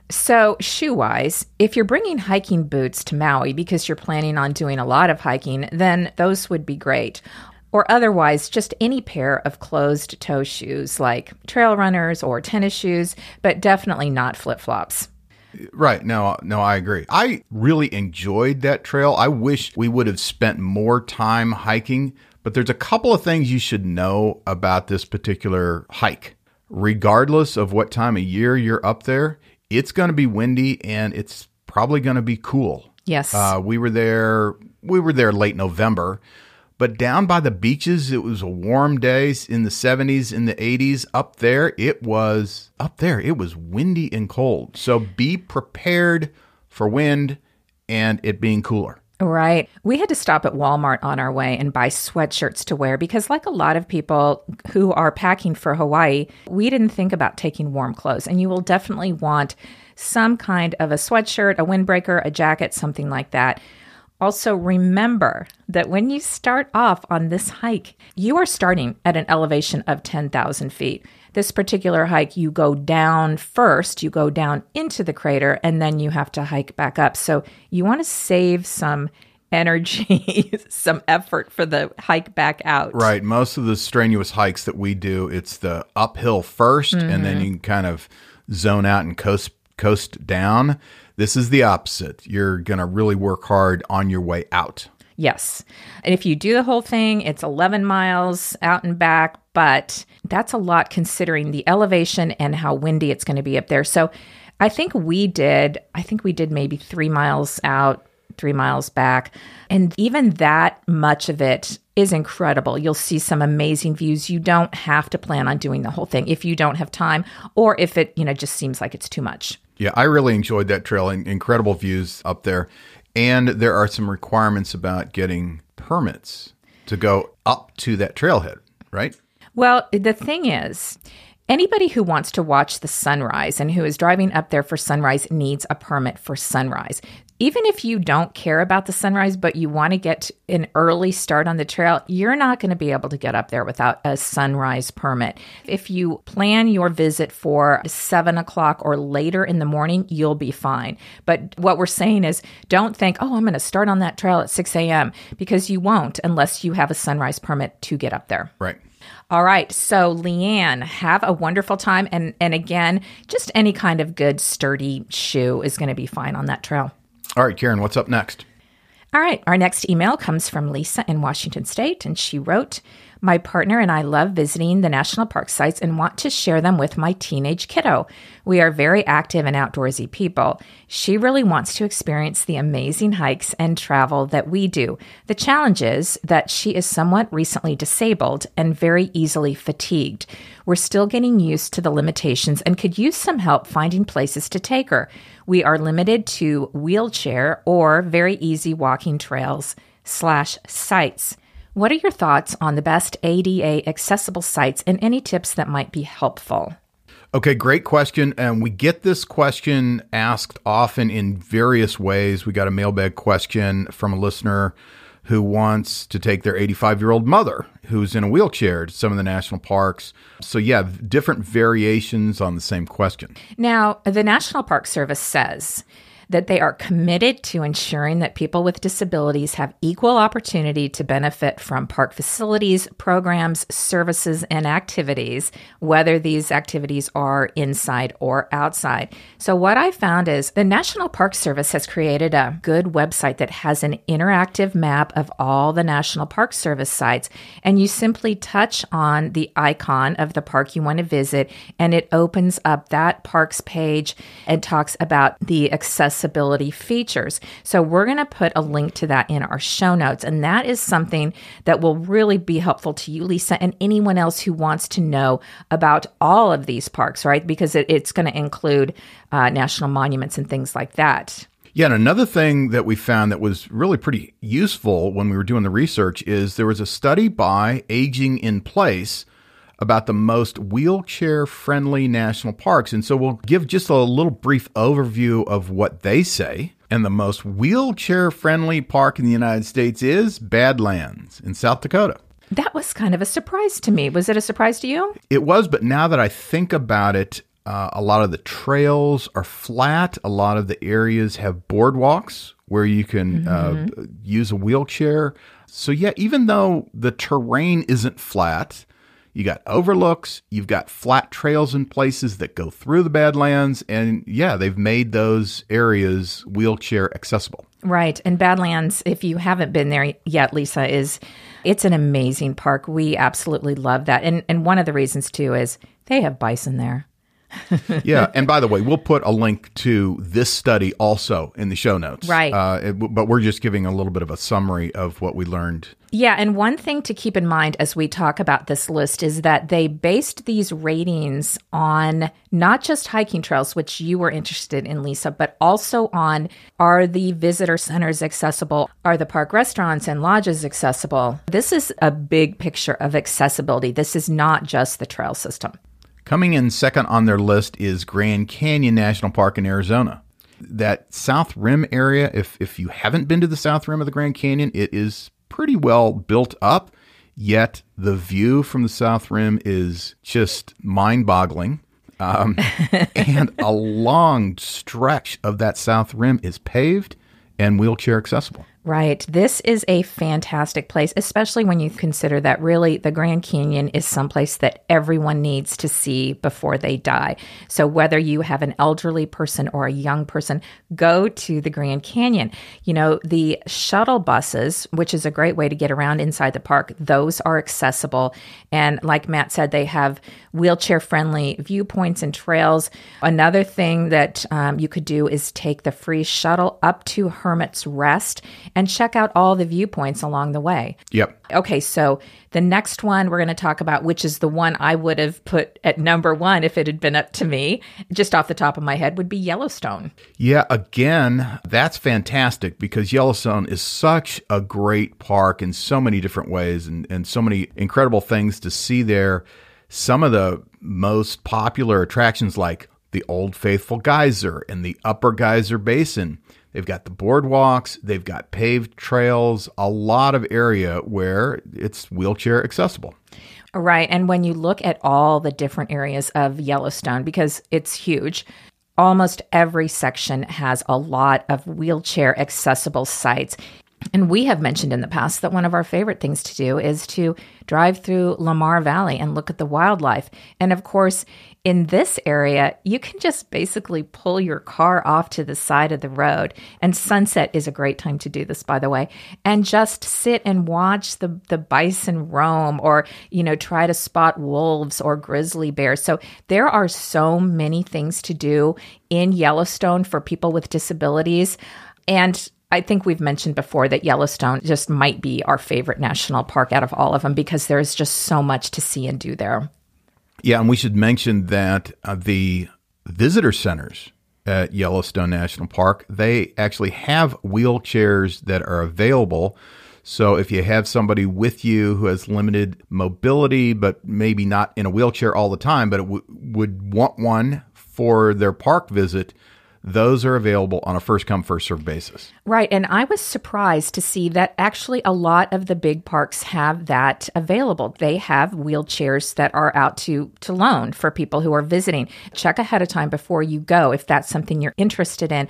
Speaker 7: So shoe-wise, if you're bringing hiking boots to Maui because you're planning on doing a lot of hiking, then those would be great. Or otherwise, just any pair of closed-toe shoes like trail runners or tennis shoes, but definitely not flip-flops.
Speaker 6: Right. No, no, I agree. I really enjoyed that trail. I wish we would have spent more time hiking, but there's a couple of things you should know about this particular hike. Regardless of what time of year you're up there, it's going to be windy and it's probably going to be cool.
Speaker 7: Yes.
Speaker 6: Uh, we were there, we were there late November, but down by the beaches, it was a warm day in the seventies, in the eighties. Up there, it was up there. It was windy and cold. So be prepared for wind and it being cooler.
Speaker 7: Right. We had to stop at Walmart on our way and buy sweatshirts to wear because like a lot of people who are packing for Hawaii, we didn't think about taking warm clothes. And you will definitely want some kind of a sweatshirt, a windbreaker, a jacket, something like that. Also, remember that when you start off on this hike, you are starting at an elevation of ten thousand feet. This particular hike, you go down first, you go down into the crater, and then you have to hike back up. So you want to save some energy, some effort for the hike back out.
Speaker 6: Right. Most of the strenuous hikes that we do, it's the uphill first, mm-hmm. and then you can kind of zone out and coast coast down. This is the opposite. You're going to really work hard on your way out.
Speaker 7: Yes. And if you do the whole thing, it's eleven miles out and back, but that's a lot considering the elevation and how windy it's going to be up there. So I think we did, I think we did maybe three miles out, three miles back. And even that much of it is incredible. You'll see some amazing views. You don't have to plan on doing the whole thing if you don't have time or if it, you know, just seems like it's too much.
Speaker 6: Yeah, I really enjoyed that trail. Incredible views up there. And there are some requirements about getting permits to go up to that trailhead, right?
Speaker 7: Well, the thing is, anybody who wants to watch the sunrise and who is driving up there for sunrise needs a permit for sunrise. Even if you don't care about the sunrise, but you want to get an early start on the trail, you're not going to be able to get up there without a sunrise permit. If you plan your visit for seven o'clock or later in the morning, you'll be fine. But what we're saying is don't think, oh, I'm going to start on that trail at six a.m. because you won't unless you have a sunrise permit to get up there.
Speaker 6: Right.
Speaker 7: All right. So, Leanne, have a wonderful time. And, and again, just any kind of good, sturdy shoe is going to be fine on that trail.
Speaker 6: All right, Karen, what's up next?
Speaker 7: All right. Our next email comes from Lisa in Washington State, and she wrote, my partner and I love visiting the national park sites and want to share them with my teenage kiddo. We are very active and outdoorsy people. She really wants to experience the amazing hikes and travel that we do. The challenge is that she is somewhat recently disabled and very easily fatigued. We're still getting used to the limitations and could use some help finding places to take her. We are limited to wheelchair or very easy walking trails slash sites. What are your thoughts on the best A D A accessible sites and any tips that might be helpful?
Speaker 6: Okay, great question. And we get this question asked often in various ways. We got a mailbag question from a listener who wants to take their eighty-five-year-old mother who's in a wheelchair to some of the national parks. So yeah, different variations on the same question.
Speaker 7: Now, the National Park Service says that they are committed to ensuring that people with disabilities have equal opportunity to benefit from park facilities, programs, services, and activities, whether these activities are inside or outside. So what I found is the National Park Service has created a good website that has an interactive map of all the National Park Service sites, and you simply touch on the icon of the park you want to visit, and it opens up that park's page and talks about the accessibility features. So we're going to put a link to that in our show notes, and that is something that will really be helpful to you, Lisa, and anyone else who wants to know about all of these parks, right? Because it, it's going to include uh, national monuments and things like that.
Speaker 6: Yeah, and another thing that we found that was really pretty useful when we were doing the research is there was a study by Aging in Place about the most wheelchair-friendly national parks. And so we'll give just a little brief overview of what they say. And the most wheelchair-friendly park in the United States is Badlands in South Dakota.
Speaker 7: That was kind of a surprise to me. Was it a surprise to you?
Speaker 6: It was, but now that I think about it, uh, a lot of the trails are flat. A lot of the areas have boardwalks where you can mm-hmm. uh, use a wheelchair. So yeah, even though the terrain isn't flat, you got overlooks, you've got flat trails in places that go through the Badlands, and yeah, they've made those areas wheelchair accessible.
Speaker 7: Right. And Badlands, if you haven't been there yet, Lisa, is it's an amazing park. We absolutely love that. And and one of the reasons too is they have bison there.
Speaker 6: Yeah. And by the way, we'll put a link to this study also in the show notes.
Speaker 7: Right.
Speaker 6: Uh, it, but we're just giving a little bit of a summary of what we learned.
Speaker 7: Yeah. And one thing to keep in mind as we talk about this list is that they based these ratings on not just hiking trails, which you were interested in, Lisa, but also on, are the visitor centers accessible? Are the park restaurants and lodges accessible? This is a big picture of accessibility. This is not just the trail system.
Speaker 6: Coming in second on their list is Grand Canyon National Park in Arizona. That South Rim area, if if you haven't been to the South Rim of the Grand Canyon, it is pretty well built up, yet the view from the South Rim is just mind-boggling. Um, and a long stretch of that South Rim is paved and wheelchair accessible.
Speaker 7: Right. This is a fantastic place, especially when you consider that really the Grand Canyon is someplace that everyone needs to see before they die. So whether you have an elderly person or a young person, go to the Grand Canyon. You know, the shuttle buses, which is a great way to get around inside the park, those are accessible. And like Matt said, they have wheelchair-friendly viewpoints and trails. Another thing that um, you could do is take the free shuttle up to Hermit's Rest and check out all the viewpoints along the way.
Speaker 6: Yep.
Speaker 7: Okay, so the next one we're going to talk about, which is the one I would have put at number one if it had been up to me, just off the top of my head, would be Yellowstone.
Speaker 6: Yeah, again, that's fantastic because Yellowstone is such a great park in so many different ways and, and so many incredible things to see there. Some of the most popular attractions like the Old Faithful Geyser and the Upper Geyser Basin. They've got the boardwalks, they've got paved trails, a lot of area where it's wheelchair accessible.
Speaker 7: Right. And when you look at all the different areas of Yellowstone, because it's huge, almost every section has a lot of wheelchair accessible sites. And we have mentioned in the past that one of our favorite things to do is to drive through Lamar Valley and look at the wildlife. And of course, in this area, you can just basically pull your car off to the side of the road. And sunset is a great time to do this, by the way, and just sit and watch the, the bison roam or, you know, try to spot wolves or grizzly bears. So there are so many things to do in Yellowstone for people with disabilities. And I think we've mentioned before that Yellowstone just might be our favorite national park out of all of them because there's just so much to see and do there.
Speaker 6: Yeah, and we should mention that uh, the visitor centers at Yellowstone National Park, they actually have wheelchairs that are available. So if you have somebody with you who has limited mobility, but maybe not in a wheelchair all the time, but w- would want one for their park visit, those are available on a first-come, first-served basis.
Speaker 7: Right. And I was surprised to see that actually a lot of the big parks have that available. They have wheelchairs that are out to, to loan for people who are visiting. Check ahead of time before you go if that's something you're interested in.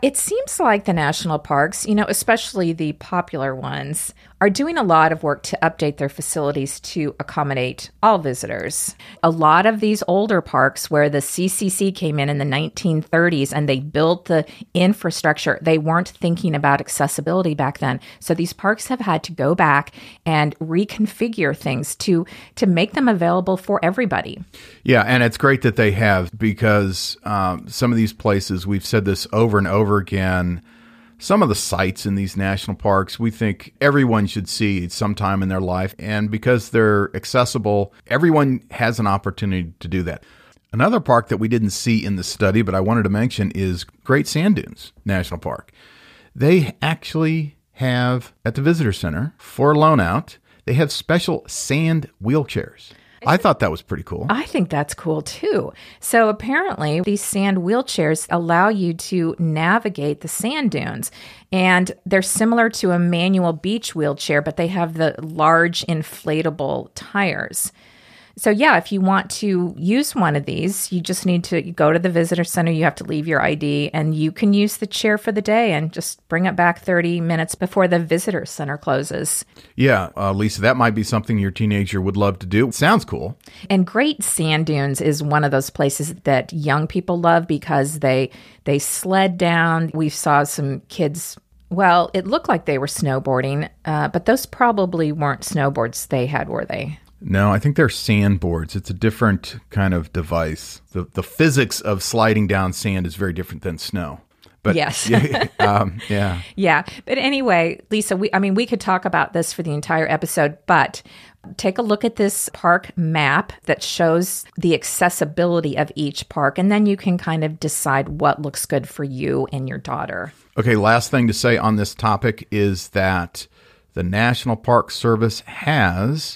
Speaker 7: It seems like the national parks, you know, especially the popular ones, are doing a lot of work to update their facilities to accommodate all visitors. A lot of these older parks where the C C C came in in the nineteen thirties and they built the infrastructure, they weren't thinking about accessibility back then. So these parks have had to go back and reconfigure things to, to make them available for everybody.
Speaker 6: Yeah, and it's great that they have, because um, some of these places, we've said this over and over again, some of the sites in these national parks we think everyone should see sometime in their life. And because they're accessible, everyone has an opportunity to do that. Another park that we didn't see in the study, but I wanted to mention, is Great Sand Dunes National Park. They actually have, at the visitor center for loan out, they have special sand wheelchairs. I thought that was pretty cool.
Speaker 7: I think that's cool too. So apparently these sand wheelchairs allow you to navigate the sand dunes, and they're similar to a manual beach wheelchair, but they have the large inflatable tires. So yeah, if you want to use one of these, you just need to go to the visitor center. You have to leave your I D, and you can use the chair for the day and just bring it back thirty minutes before the visitor center closes.
Speaker 6: Yeah, uh, Lisa, that might be something your teenager would love to do. Sounds cool.
Speaker 7: And Great Sand Dunes is one of those places that young people love because they they sled down. We saw some kids. Well, it looked like they were snowboarding, uh, but those probably weren't snowboards they had, were they?
Speaker 6: No, I think they're sandboards. It's a different kind of device. The the physics of sliding down sand is very different than snow. But
Speaker 7: yes.
Speaker 6: yeah, um, yeah.
Speaker 7: Yeah. But anyway, Lisa, we I mean, we could talk about this for the entire episode, but take a look at this park map that shows the accessibility of each park, and then you can kind of decide what looks good for you and your daughter.
Speaker 6: Okay, last thing to say on this topic is that the National Park Service has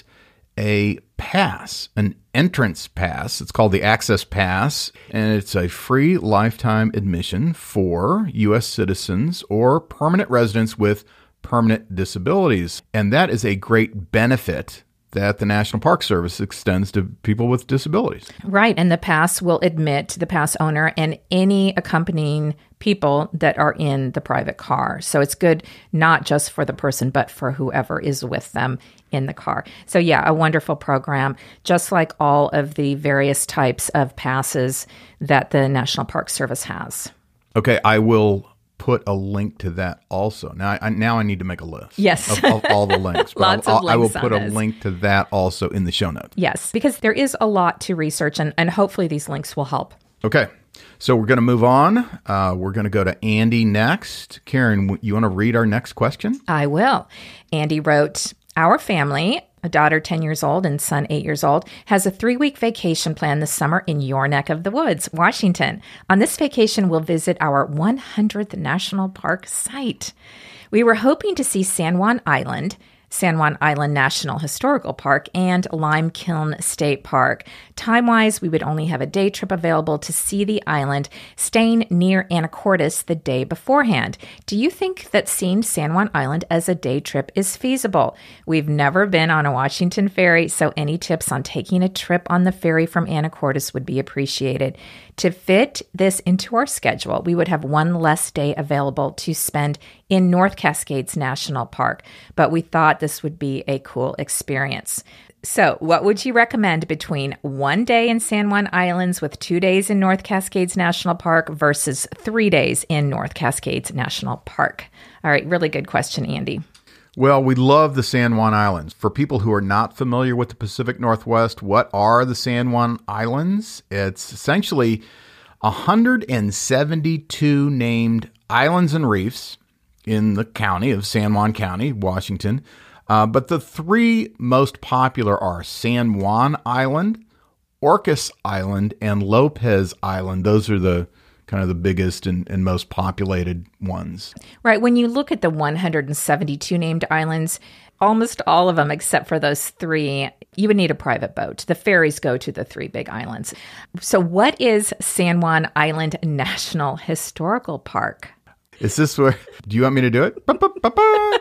Speaker 6: a pass, an entrance pass. It's called the Access Pass, and it's a free lifetime admission for U S citizens or permanent residents with permanent disabilities. And that is a great benefit that the National Park Service extends to people with disabilities.
Speaker 7: Right, and the pass will admit the pass owner and any accompanying people that are in the private car. So it's good not just for the person, but for whoever is with them in the car. So yeah, a wonderful program, just like all of the various types of passes that the National Park Service has.
Speaker 6: Okay, I will put a link to that also. Now I, now I need to make a list
Speaker 7: yes.
Speaker 6: of, of all the links. But
Speaker 7: Lots
Speaker 6: I'll,
Speaker 7: of links
Speaker 6: I will put
Speaker 7: on
Speaker 6: a
Speaker 7: this.
Speaker 6: link to that also in the show notes.
Speaker 7: Yes, because there is a lot to research, and, and hopefully these links will help.
Speaker 6: Okay, so we're going to move on. Uh, we're going to go to Andy next. Karen, you want to read our next question?
Speaker 7: I will. Andy wrote, our family, a daughter ten years old and son eight years old, has a three-week vacation planned this summer in your neck of the woods, Washington. On this vacation, we'll visit our one hundredth National Park site. We were hoping to see San Juan Island, San Juan Island National Historical Park, and Lime Kiln State Park. Time-wise, we would only have a day trip available to see the island, staying near Anacortes the day beforehand. Do you think that seeing San Juan Island as a day trip is feasible? We've never been on a Washington ferry, so any tips on taking a trip on the ferry from Anacortes would be appreciated. To fit this into our schedule, we would have one less day available to spend in North Cascades National Park, but we thought this would be a cool experience. So what would you recommend between one day in San Juan Islands with two days in North Cascades National Park versus three days in North Cascades National Park? All right, really good question, Andy.
Speaker 6: Well, we love the San Juan Islands. For people who are not familiar with the Pacific Northwest, what are the San Juan Islands? It's essentially one hundred seventy-two named islands and reefs in the county of San Juan County, Washington. Uh, but the three most popular are San Juan Island, Orcas Island, and Lopez Island. Those are the kind of the biggest and, and most populated ones.
Speaker 7: Right. When you look at the one hundred seventy-two named islands, almost all of them, except for those three, you would need a private boat. The ferries go to the three big islands. So what is San Juan Island National Historical Park?
Speaker 6: Is this where, do you want me to do it? Ba-ba-ba-ba.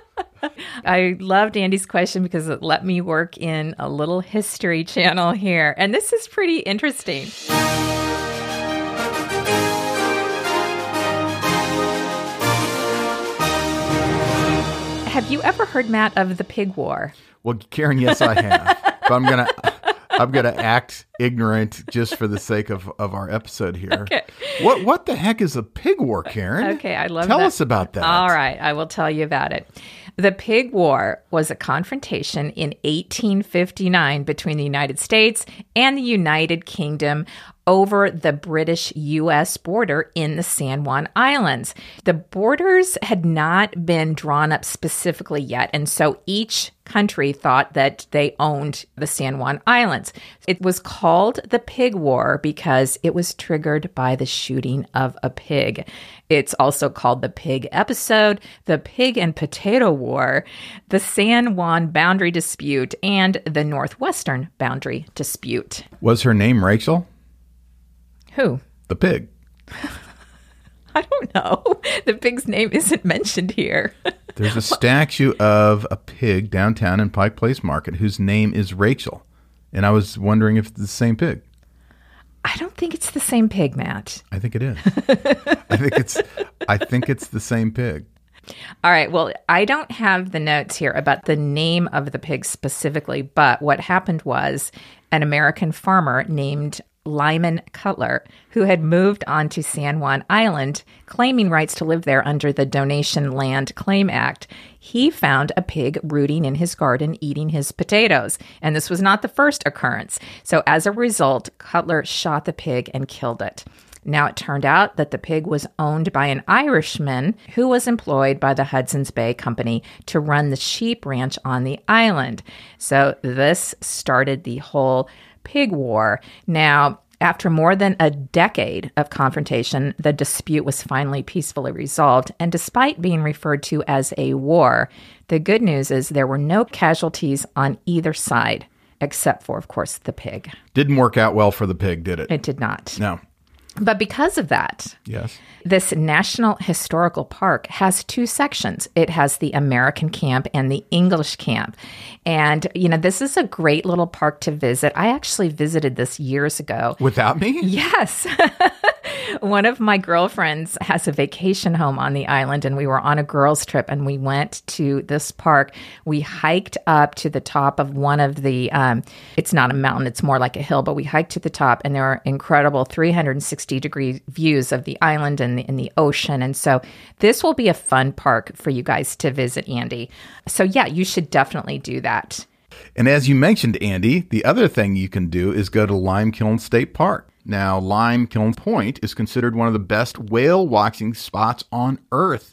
Speaker 7: I loved Andy's question because it let me work in a little history channel here. And this is pretty interesting. have you ever heard, Matt, of the pig war?
Speaker 6: Well, Karen, yes, I have. But I'm gonna I'm gonna act ignorant just for the sake of, of our episode here.
Speaker 7: Okay.
Speaker 6: What what the heck is a pig war, Karen?
Speaker 7: Okay, I love
Speaker 6: Tell
Speaker 7: that.
Speaker 6: us about that.
Speaker 7: All right, I will tell you about it. The Pig War was a confrontation in eighteen fifty-nine between the United States and the United Kingdom over the British U S border in the San Juan Islands. The borders had not been drawn up specifically yet, and so each country thought that they owned the San Juan Islands. It was called the Pig War because it was triggered by the shooting of a pig. It's also called the Pig Episode, the Pig and Potato War, the San Juan Boundary Dispute, and the Northwestern Boundary Dispute.
Speaker 6: Was her name Rachel?
Speaker 7: Who?
Speaker 6: The pig.
Speaker 7: I don't know. The pig's name isn't mentioned here.
Speaker 6: There's a statue of a pig downtown in Pike Place Market whose name is Rachel. And I was wondering if it's the same pig.
Speaker 7: I don't think it's the same pig, Matt.
Speaker 6: I think it is. I think it's I think it's the same pig.
Speaker 7: All right. Well, I don't have the notes here about the name of the pig specifically, but what happened was an American farmer named Lyman Cutler, who had moved onto San Juan Island, claiming rights to live there under the Donation Land Claim Act. He found a pig rooting in his garden, eating his potatoes. And this was not the first occurrence. So as a result, Cutler shot the pig and killed it. Now, it turned out that the pig was owned by an Irishman who was employed by the Hudson's Bay Company to run the sheep ranch on the island. So this started the whole pig war. Now, after more than a decade of confrontation, the dispute was finally peacefully resolved. And despite being referred to as a war, the good news is there were no casualties on either side, except for, of course, the pig.
Speaker 6: Didn't work out well for the pig, did it?
Speaker 7: It did not.
Speaker 6: No.
Speaker 7: But because of that,
Speaker 6: yes,
Speaker 7: this National Historical Park has two sections. It has the American camp and the English camp. And, you know, this is a great little park to visit. I actually visited this years ago.
Speaker 6: Without me?
Speaker 7: Yes. One of my girlfriends has a vacation home on the island, and we were on a girls' trip, and we went to this park. We hiked up to the top of one of the, um, it's not a mountain, it's more like a hill, but we hiked to the top, and there are incredible three hundred sixty degree views of the island and the, and the ocean. And so this will be a fun park for you guys to visit, Andy. So yeah, you should definitely do that.
Speaker 6: And as you mentioned, Andy, the other thing you can do is go to Limekiln State Park. Now, Limekiln Point is considered one of the best whale watching spots on Earth.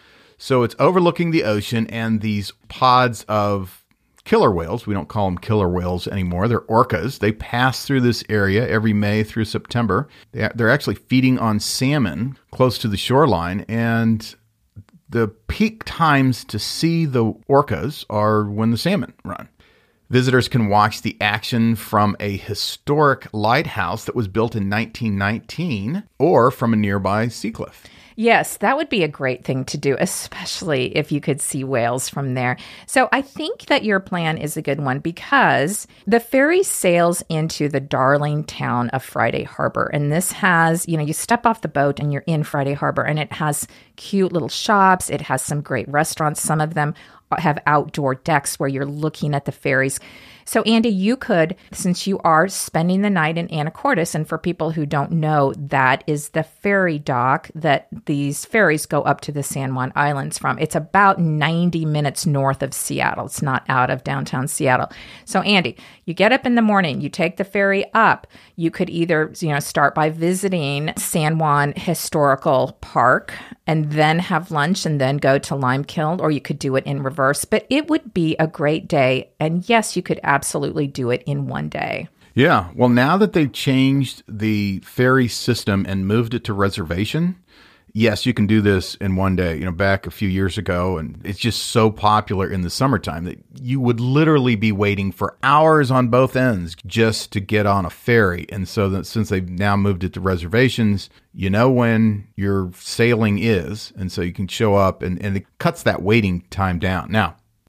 Speaker 6: So it's overlooking the ocean, and these pods of killer whales, we don't call them killer whales anymore, they're orcas. They pass through this area every May through September. They're actually feeding on salmon close to the shoreline, and the peak times to see the orcas are when the salmon run. Visitors can watch the action from a historic lighthouse that was built in nineteen nineteen or from a nearby sea cliff.
Speaker 7: Yes, that would be a great thing to do, especially if you could see whales from there. So I think that your plan is a good one because the ferry sails into the darling town of Friday Harbor. And this has, you know, you step off the boat and you're in Friday Harbor, and it has cute little shops. It has some great restaurants. Some of them have outdoor decks where you're looking at the ferries. So, Andy, you could, since you are spending the night in Anacortes, and for people who don't know, that is the ferry dock that these ferries go up to the San Juan Islands from. It's about ninety minutes north of Seattle. It's not out of downtown Seattle. So, Andy, you get up in the morning, you take the ferry up. You could either, you know, start by visiting San Juan Historical Park and then have lunch and then go to Limekiln, or you could do it in reverse. But it would be a great day. And yes, you could absolutely do it in one day.
Speaker 6: Yeah. Well, now that they've changed the ferry system and moved it to reservation, yes, you can do this in one day. You know, back a few years ago, and it's just so popular in the summertime that you would literally be waiting for hours on both ends just to get on a ferry. And so that since they've now moved it to reservations, you know when your sailing is, and so you can show up, and, and it cuts that waiting time down. Now,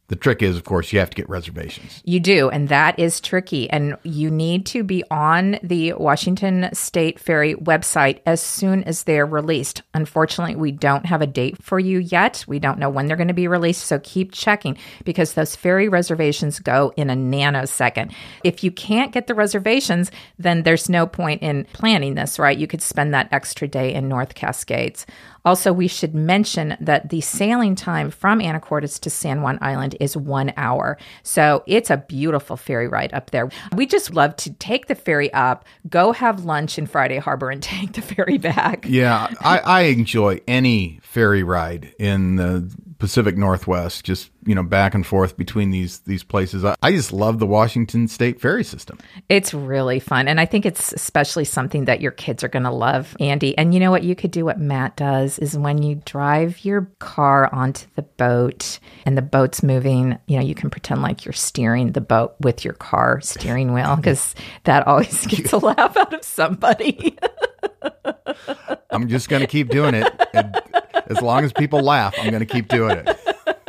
Speaker 6: The trick is, of course, you have to get reservations.
Speaker 7: You do, and that is tricky. And you need to be on the Washington State Ferry website as soon as they're released. Unfortunately, we don't have a date for you yet. We don't know when they're going to be released, so keep checking because those ferry reservations go in a nanosecond. If you can't get the reservations, then there's no point in planning this, right? You could spend that extra day in North Cascades. Also, we should mention that the sailing time from Anacortes to San Juan Island is one hour. So it's a beautiful ferry ride up there. We just love to take the ferry up, go have lunch in Friday Harbor, and take the ferry back.
Speaker 6: Yeah, I, I enjoy any ferry ride in the Pacific Northwest, just, you know, back and forth between these these places. I, I just love the Washington State ferry system.
Speaker 7: It's really fun. And I think it's especially something that your kids are going to love, Andy. And you know what? You could do what Matt does is when you drive your car onto the boat and the boat's moving, you know, you can pretend like you're steering the boat with your car steering wheel because that always gets a laugh out of somebody.
Speaker 6: I'm just going to keep doing it. And as long as people laugh, I'm going to keep doing it.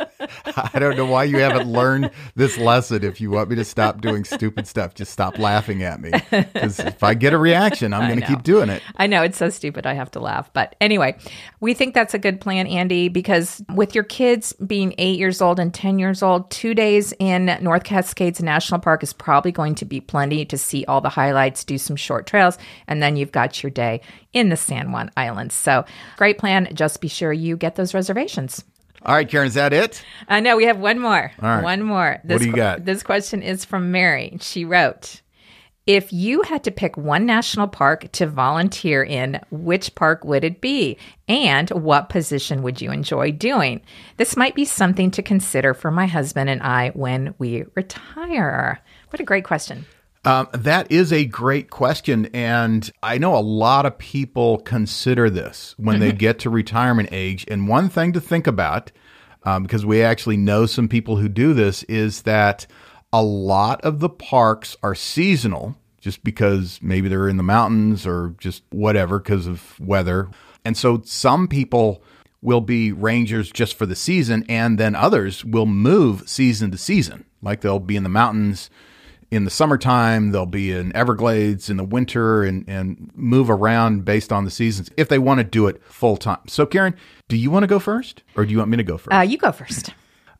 Speaker 6: I don't know why you haven't learned this lesson. If you want me to stop doing stupid stuff, just stop laughing at me. Because if I get a reaction, I'm going to keep doing it.
Speaker 7: I know, it's so stupid. I have to laugh. But anyway, we think that's a good plan, Andy, because with your kids being eight years old and ten years old, two days in North Cascades National Park is probably going to be plenty to see all the highlights, do some short trails, and then you've got your day in the San Juan Islands. So great plan. Just be sure you get those reservations.
Speaker 6: All right, Karen, is that it?
Speaker 7: Uh, no, we have one more.
Speaker 6: All right.
Speaker 7: One more. This
Speaker 6: what do you got?
Speaker 7: Qu- this question is from Mary. She wrote, if you had to pick one national park to volunteer in, which park would it be? And what position would you enjoy doing? This might be something to consider for my husband and I when we retire. What a great question.
Speaker 6: Um, that is a great question. And I know a lot of people consider this when mm-hmm. they get to retirement age. And one thing to think about, um, because we actually know some people who do this, is that a lot of the parks are seasonal just because maybe they're in the mountains or just whatever because of weather. And so some people will be rangers just for the season, and then others will move season to season. Like they'll be in the mountains in the summertime, they'll be in Everglades in the winter and, and move around based on the seasons if they want to do it full time. So, Karen, do you want to go first or do you want me to go first?
Speaker 7: Uh, you go first.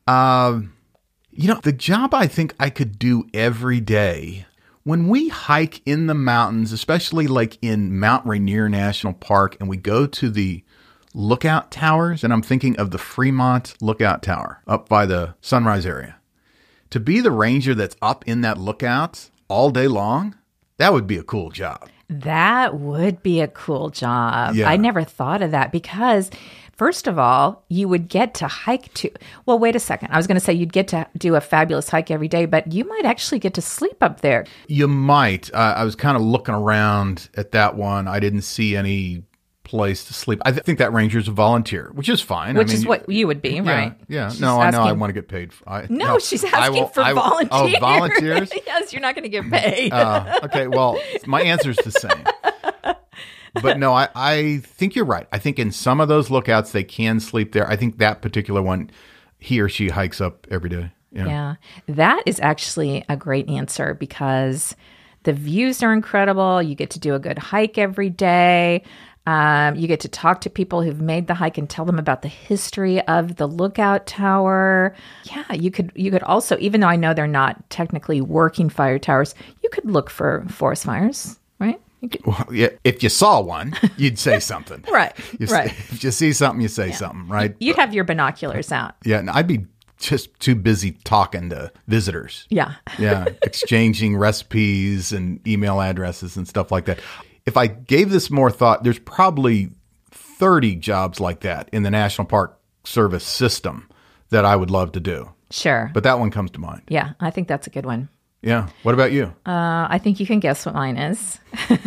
Speaker 6: Um, you know, the job I think I could do every day when we hike in the mountains, especially like in Mount Rainier National Park, and we go to the lookout towers, and I'm thinking of the Fremont Lookout Tower up by the Sunrise area. To be the ranger that's up in that lookout all day long, that would be a cool job.
Speaker 7: That would be a cool job.
Speaker 6: Yeah.
Speaker 7: I never thought of that because, first of all, you would get to hike to, well, wait a second. I was going to say you'd get to do a fabulous hike every day, but you might actually get to sleep up there.
Speaker 6: You might. Uh, I was kind of looking around at that one. I didn't see any place to sleep. I th- think that ranger's a volunteer, which is fine.
Speaker 7: Which
Speaker 6: I mean,
Speaker 7: is what you would be,
Speaker 6: yeah,
Speaker 7: right?
Speaker 6: Yeah.
Speaker 7: She's
Speaker 6: no,
Speaker 7: asking,
Speaker 6: I know I want to get paid. For, I,
Speaker 7: no,
Speaker 6: no,
Speaker 7: she's asking
Speaker 6: will,
Speaker 7: for
Speaker 6: will,
Speaker 7: volunteers.
Speaker 6: Oh, volunteers?
Speaker 7: Yes, you're not going to get paid.
Speaker 6: uh, okay, well, my answer's the same. But no, I, I think you're right. I think in some of those lookouts, they can sleep there. I think that particular one, he or she hikes up every day. Yeah.
Speaker 7: yeah. That is actually a great answer because the views are incredible. You get to do a good hike every day. Um, you get to talk to people who've made the hike and tell them about the history of the lookout tower. Yeah, you could you could also, even though I know they're not technically working fire towers, you could look for forest fires, right? You could...
Speaker 6: Well, yeah, if you saw one, you'd say something.
Speaker 7: right,
Speaker 6: you,
Speaker 7: right.
Speaker 6: If you see something, you say yeah. something, right?
Speaker 7: You'd have your binoculars out.
Speaker 6: Yeah, and I'd be just too busy talking to visitors.
Speaker 7: Yeah.
Speaker 6: yeah, exchanging recipes and email addresses and stuff like that. If I gave this more thought, there's probably thirty jobs like that in the National Park Service system that I would love to do.
Speaker 7: Sure.
Speaker 6: But that one comes to mind.
Speaker 7: Yeah, I think that's a good one.
Speaker 6: Yeah. What about you?
Speaker 7: Uh, I think you can guess what mine is.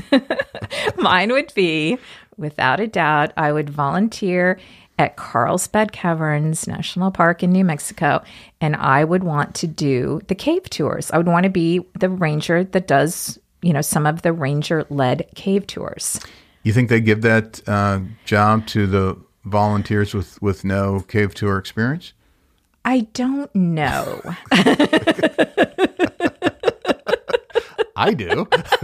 Speaker 7: Mine would be, without a doubt, I would volunteer at Carlsbad Caverns National Park in New Mexico, and I would want to do the cave tours. I would want to be the ranger that does you know, some of the ranger-led cave tours.
Speaker 6: You think they give that uh, job to the volunteers with, with no cave tour experience?
Speaker 7: I I don't know.
Speaker 6: I do.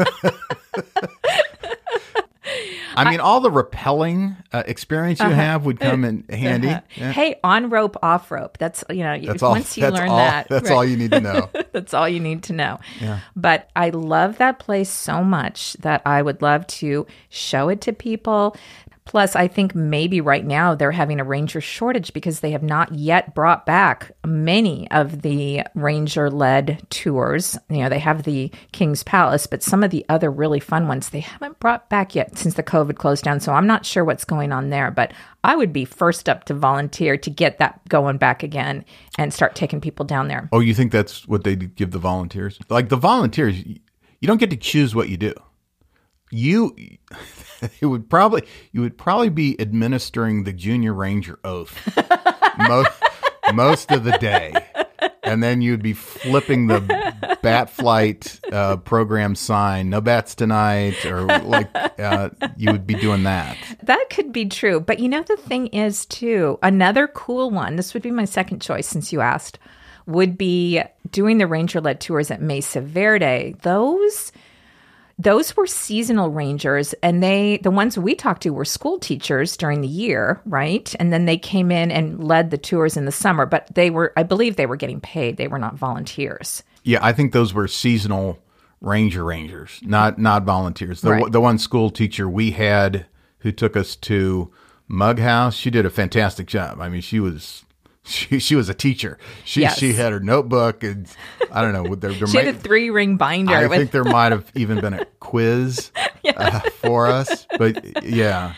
Speaker 6: I mean, I, all the rappelling uh, experience you uh-huh. have would come in handy. Uh-huh.
Speaker 7: Yeah. Hey, on rope, off rope. That's, you know,
Speaker 6: that's
Speaker 7: once
Speaker 6: all,
Speaker 7: you learn
Speaker 6: all,
Speaker 7: that.
Speaker 6: That's
Speaker 7: right.
Speaker 6: all you need to know.
Speaker 7: That's all you need to know.
Speaker 6: Yeah.
Speaker 7: But I love that place so much that I would love to show it to people. Plus, I think maybe right now they're having a ranger shortage because they have not yet brought back many of the ranger-led tours. You know, they have the King's Palace, but some of the other really fun ones they haven't brought back yet since the COVID closed down. So I'm not sure what's going on there, but I would be first up to volunteer to get that going back again and start taking people down there.
Speaker 6: Oh, you think that's what they give the volunteers? Like the volunteers, you don't get to choose what you do. You... It would probably you would probably be administering the junior ranger oath most most of the day, and then you'd be flipping the bat flight uh, program sign, no bats tonight, or like uh, you would be doing that.
Speaker 7: That could be true, but you know the thing is too, another cool one. This would be my second choice since you asked. Would be doing the ranger-led tours at Mesa Verde. Those. Those were seasonal rangers, and they the ones we talked to were school teachers during the year, right? And then they came in and led the tours in the summer, but they were, I believe they were getting paid. They were not volunteers.
Speaker 6: Yeah, I think those were seasonal ranger rangers, not not volunteers. The,
Speaker 7: right.
Speaker 6: the one school teacher we had who took us to Mug House, she did a fantastic job. I mean, she was... She she was a teacher. She
Speaker 7: yes.
Speaker 6: she had her notebook, and I don't know. There, there
Speaker 7: she
Speaker 6: might,
Speaker 7: had a three ring binder.
Speaker 6: I
Speaker 7: with...
Speaker 6: think there might have even been a quiz yeah. uh, for us. But yeah,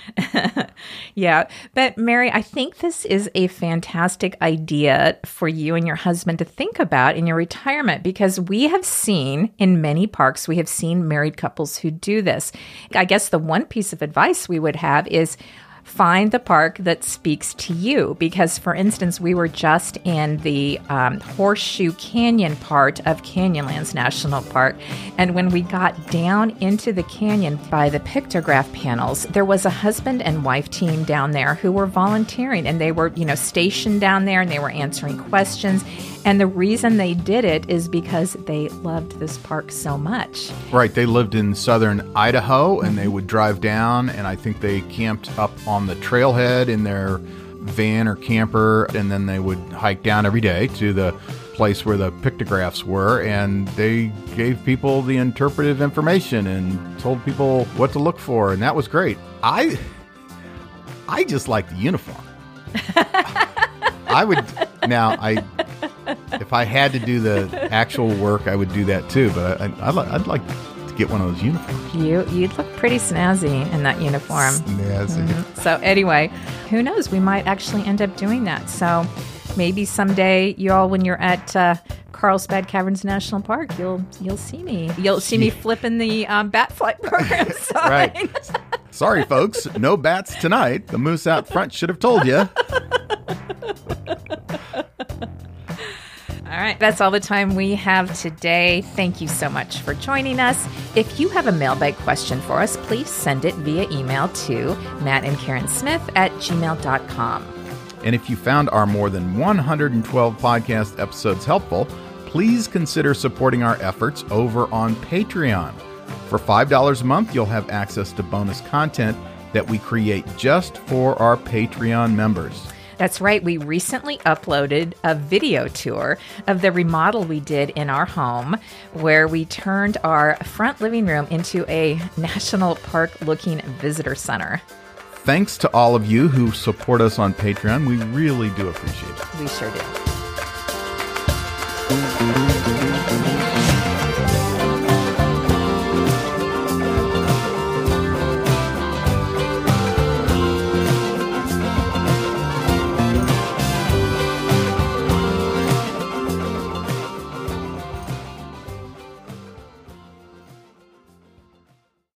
Speaker 7: yeah. But Mary, I think this is a fantastic idea for you and your husband to think about in your retirement, because we have seen in many parks, we have seen married couples who do this. I guess the one piece of advice we would have is find the park that speaks to you. Because, for instance, we were just in the um, Horseshoe Canyon part of Canyonlands National Park. And when we got down into the canyon by the pictograph panels, there was a husband and wife team down there who were volunteering. And they were, you know, stationed down there, and they were answering questions. And the reason they did it is because they loved this park so much.
Speaker 6: Right. They lived in southern Idaho, and they would drive down, and I think they camped up on the trailhead in their van or camper, and then they would hike down every day to the place where the pictographs were, and they gave people the interpretive information and told people what to look for, and that was great. I I just like the uniform. I would now I if I had to do the actual work, I would do that too, but I, I, I'd, li- I'd like to get one of those uniforms.
Speaker 7: You, you'd look pretty snazzy in that uniform.
Speaker 6: Snazzy.
Speaker 7: Mm-hmm. So anyway, who knows? We might actually end up doing that. So maybe someday, you all, when you're at uh, Carlsbad Caverns National Park, you'll you'll see me. You'll see me flipping the um, bat flight program sign.
Speaker 6: Right. Sorry, folks. No bats tonight. The moose out front should have told you.
Speaker 7: All right, that's all the time we have today. Thank you so much for joining us. If you have a mailbag question for us, please send it via email to Matt and Karen Smith at gmail dot com.
Speaker 6: And if you found our more than one hundred twelve podcast episodes helpful, please consider supporting our efforts over on Patreon. For five dollars a month, you'll have access to bonus content that we create just for our Patreon members.
Speaker 7: That's right. We recently uploaded a video tour of the remodel we did in our home, where we turned our front living room into a national park-looking visitor center.
Speaker 6: Thanks to all of you who support us on Patreon. We really do appreciate it.
Speaker 7: We sure do.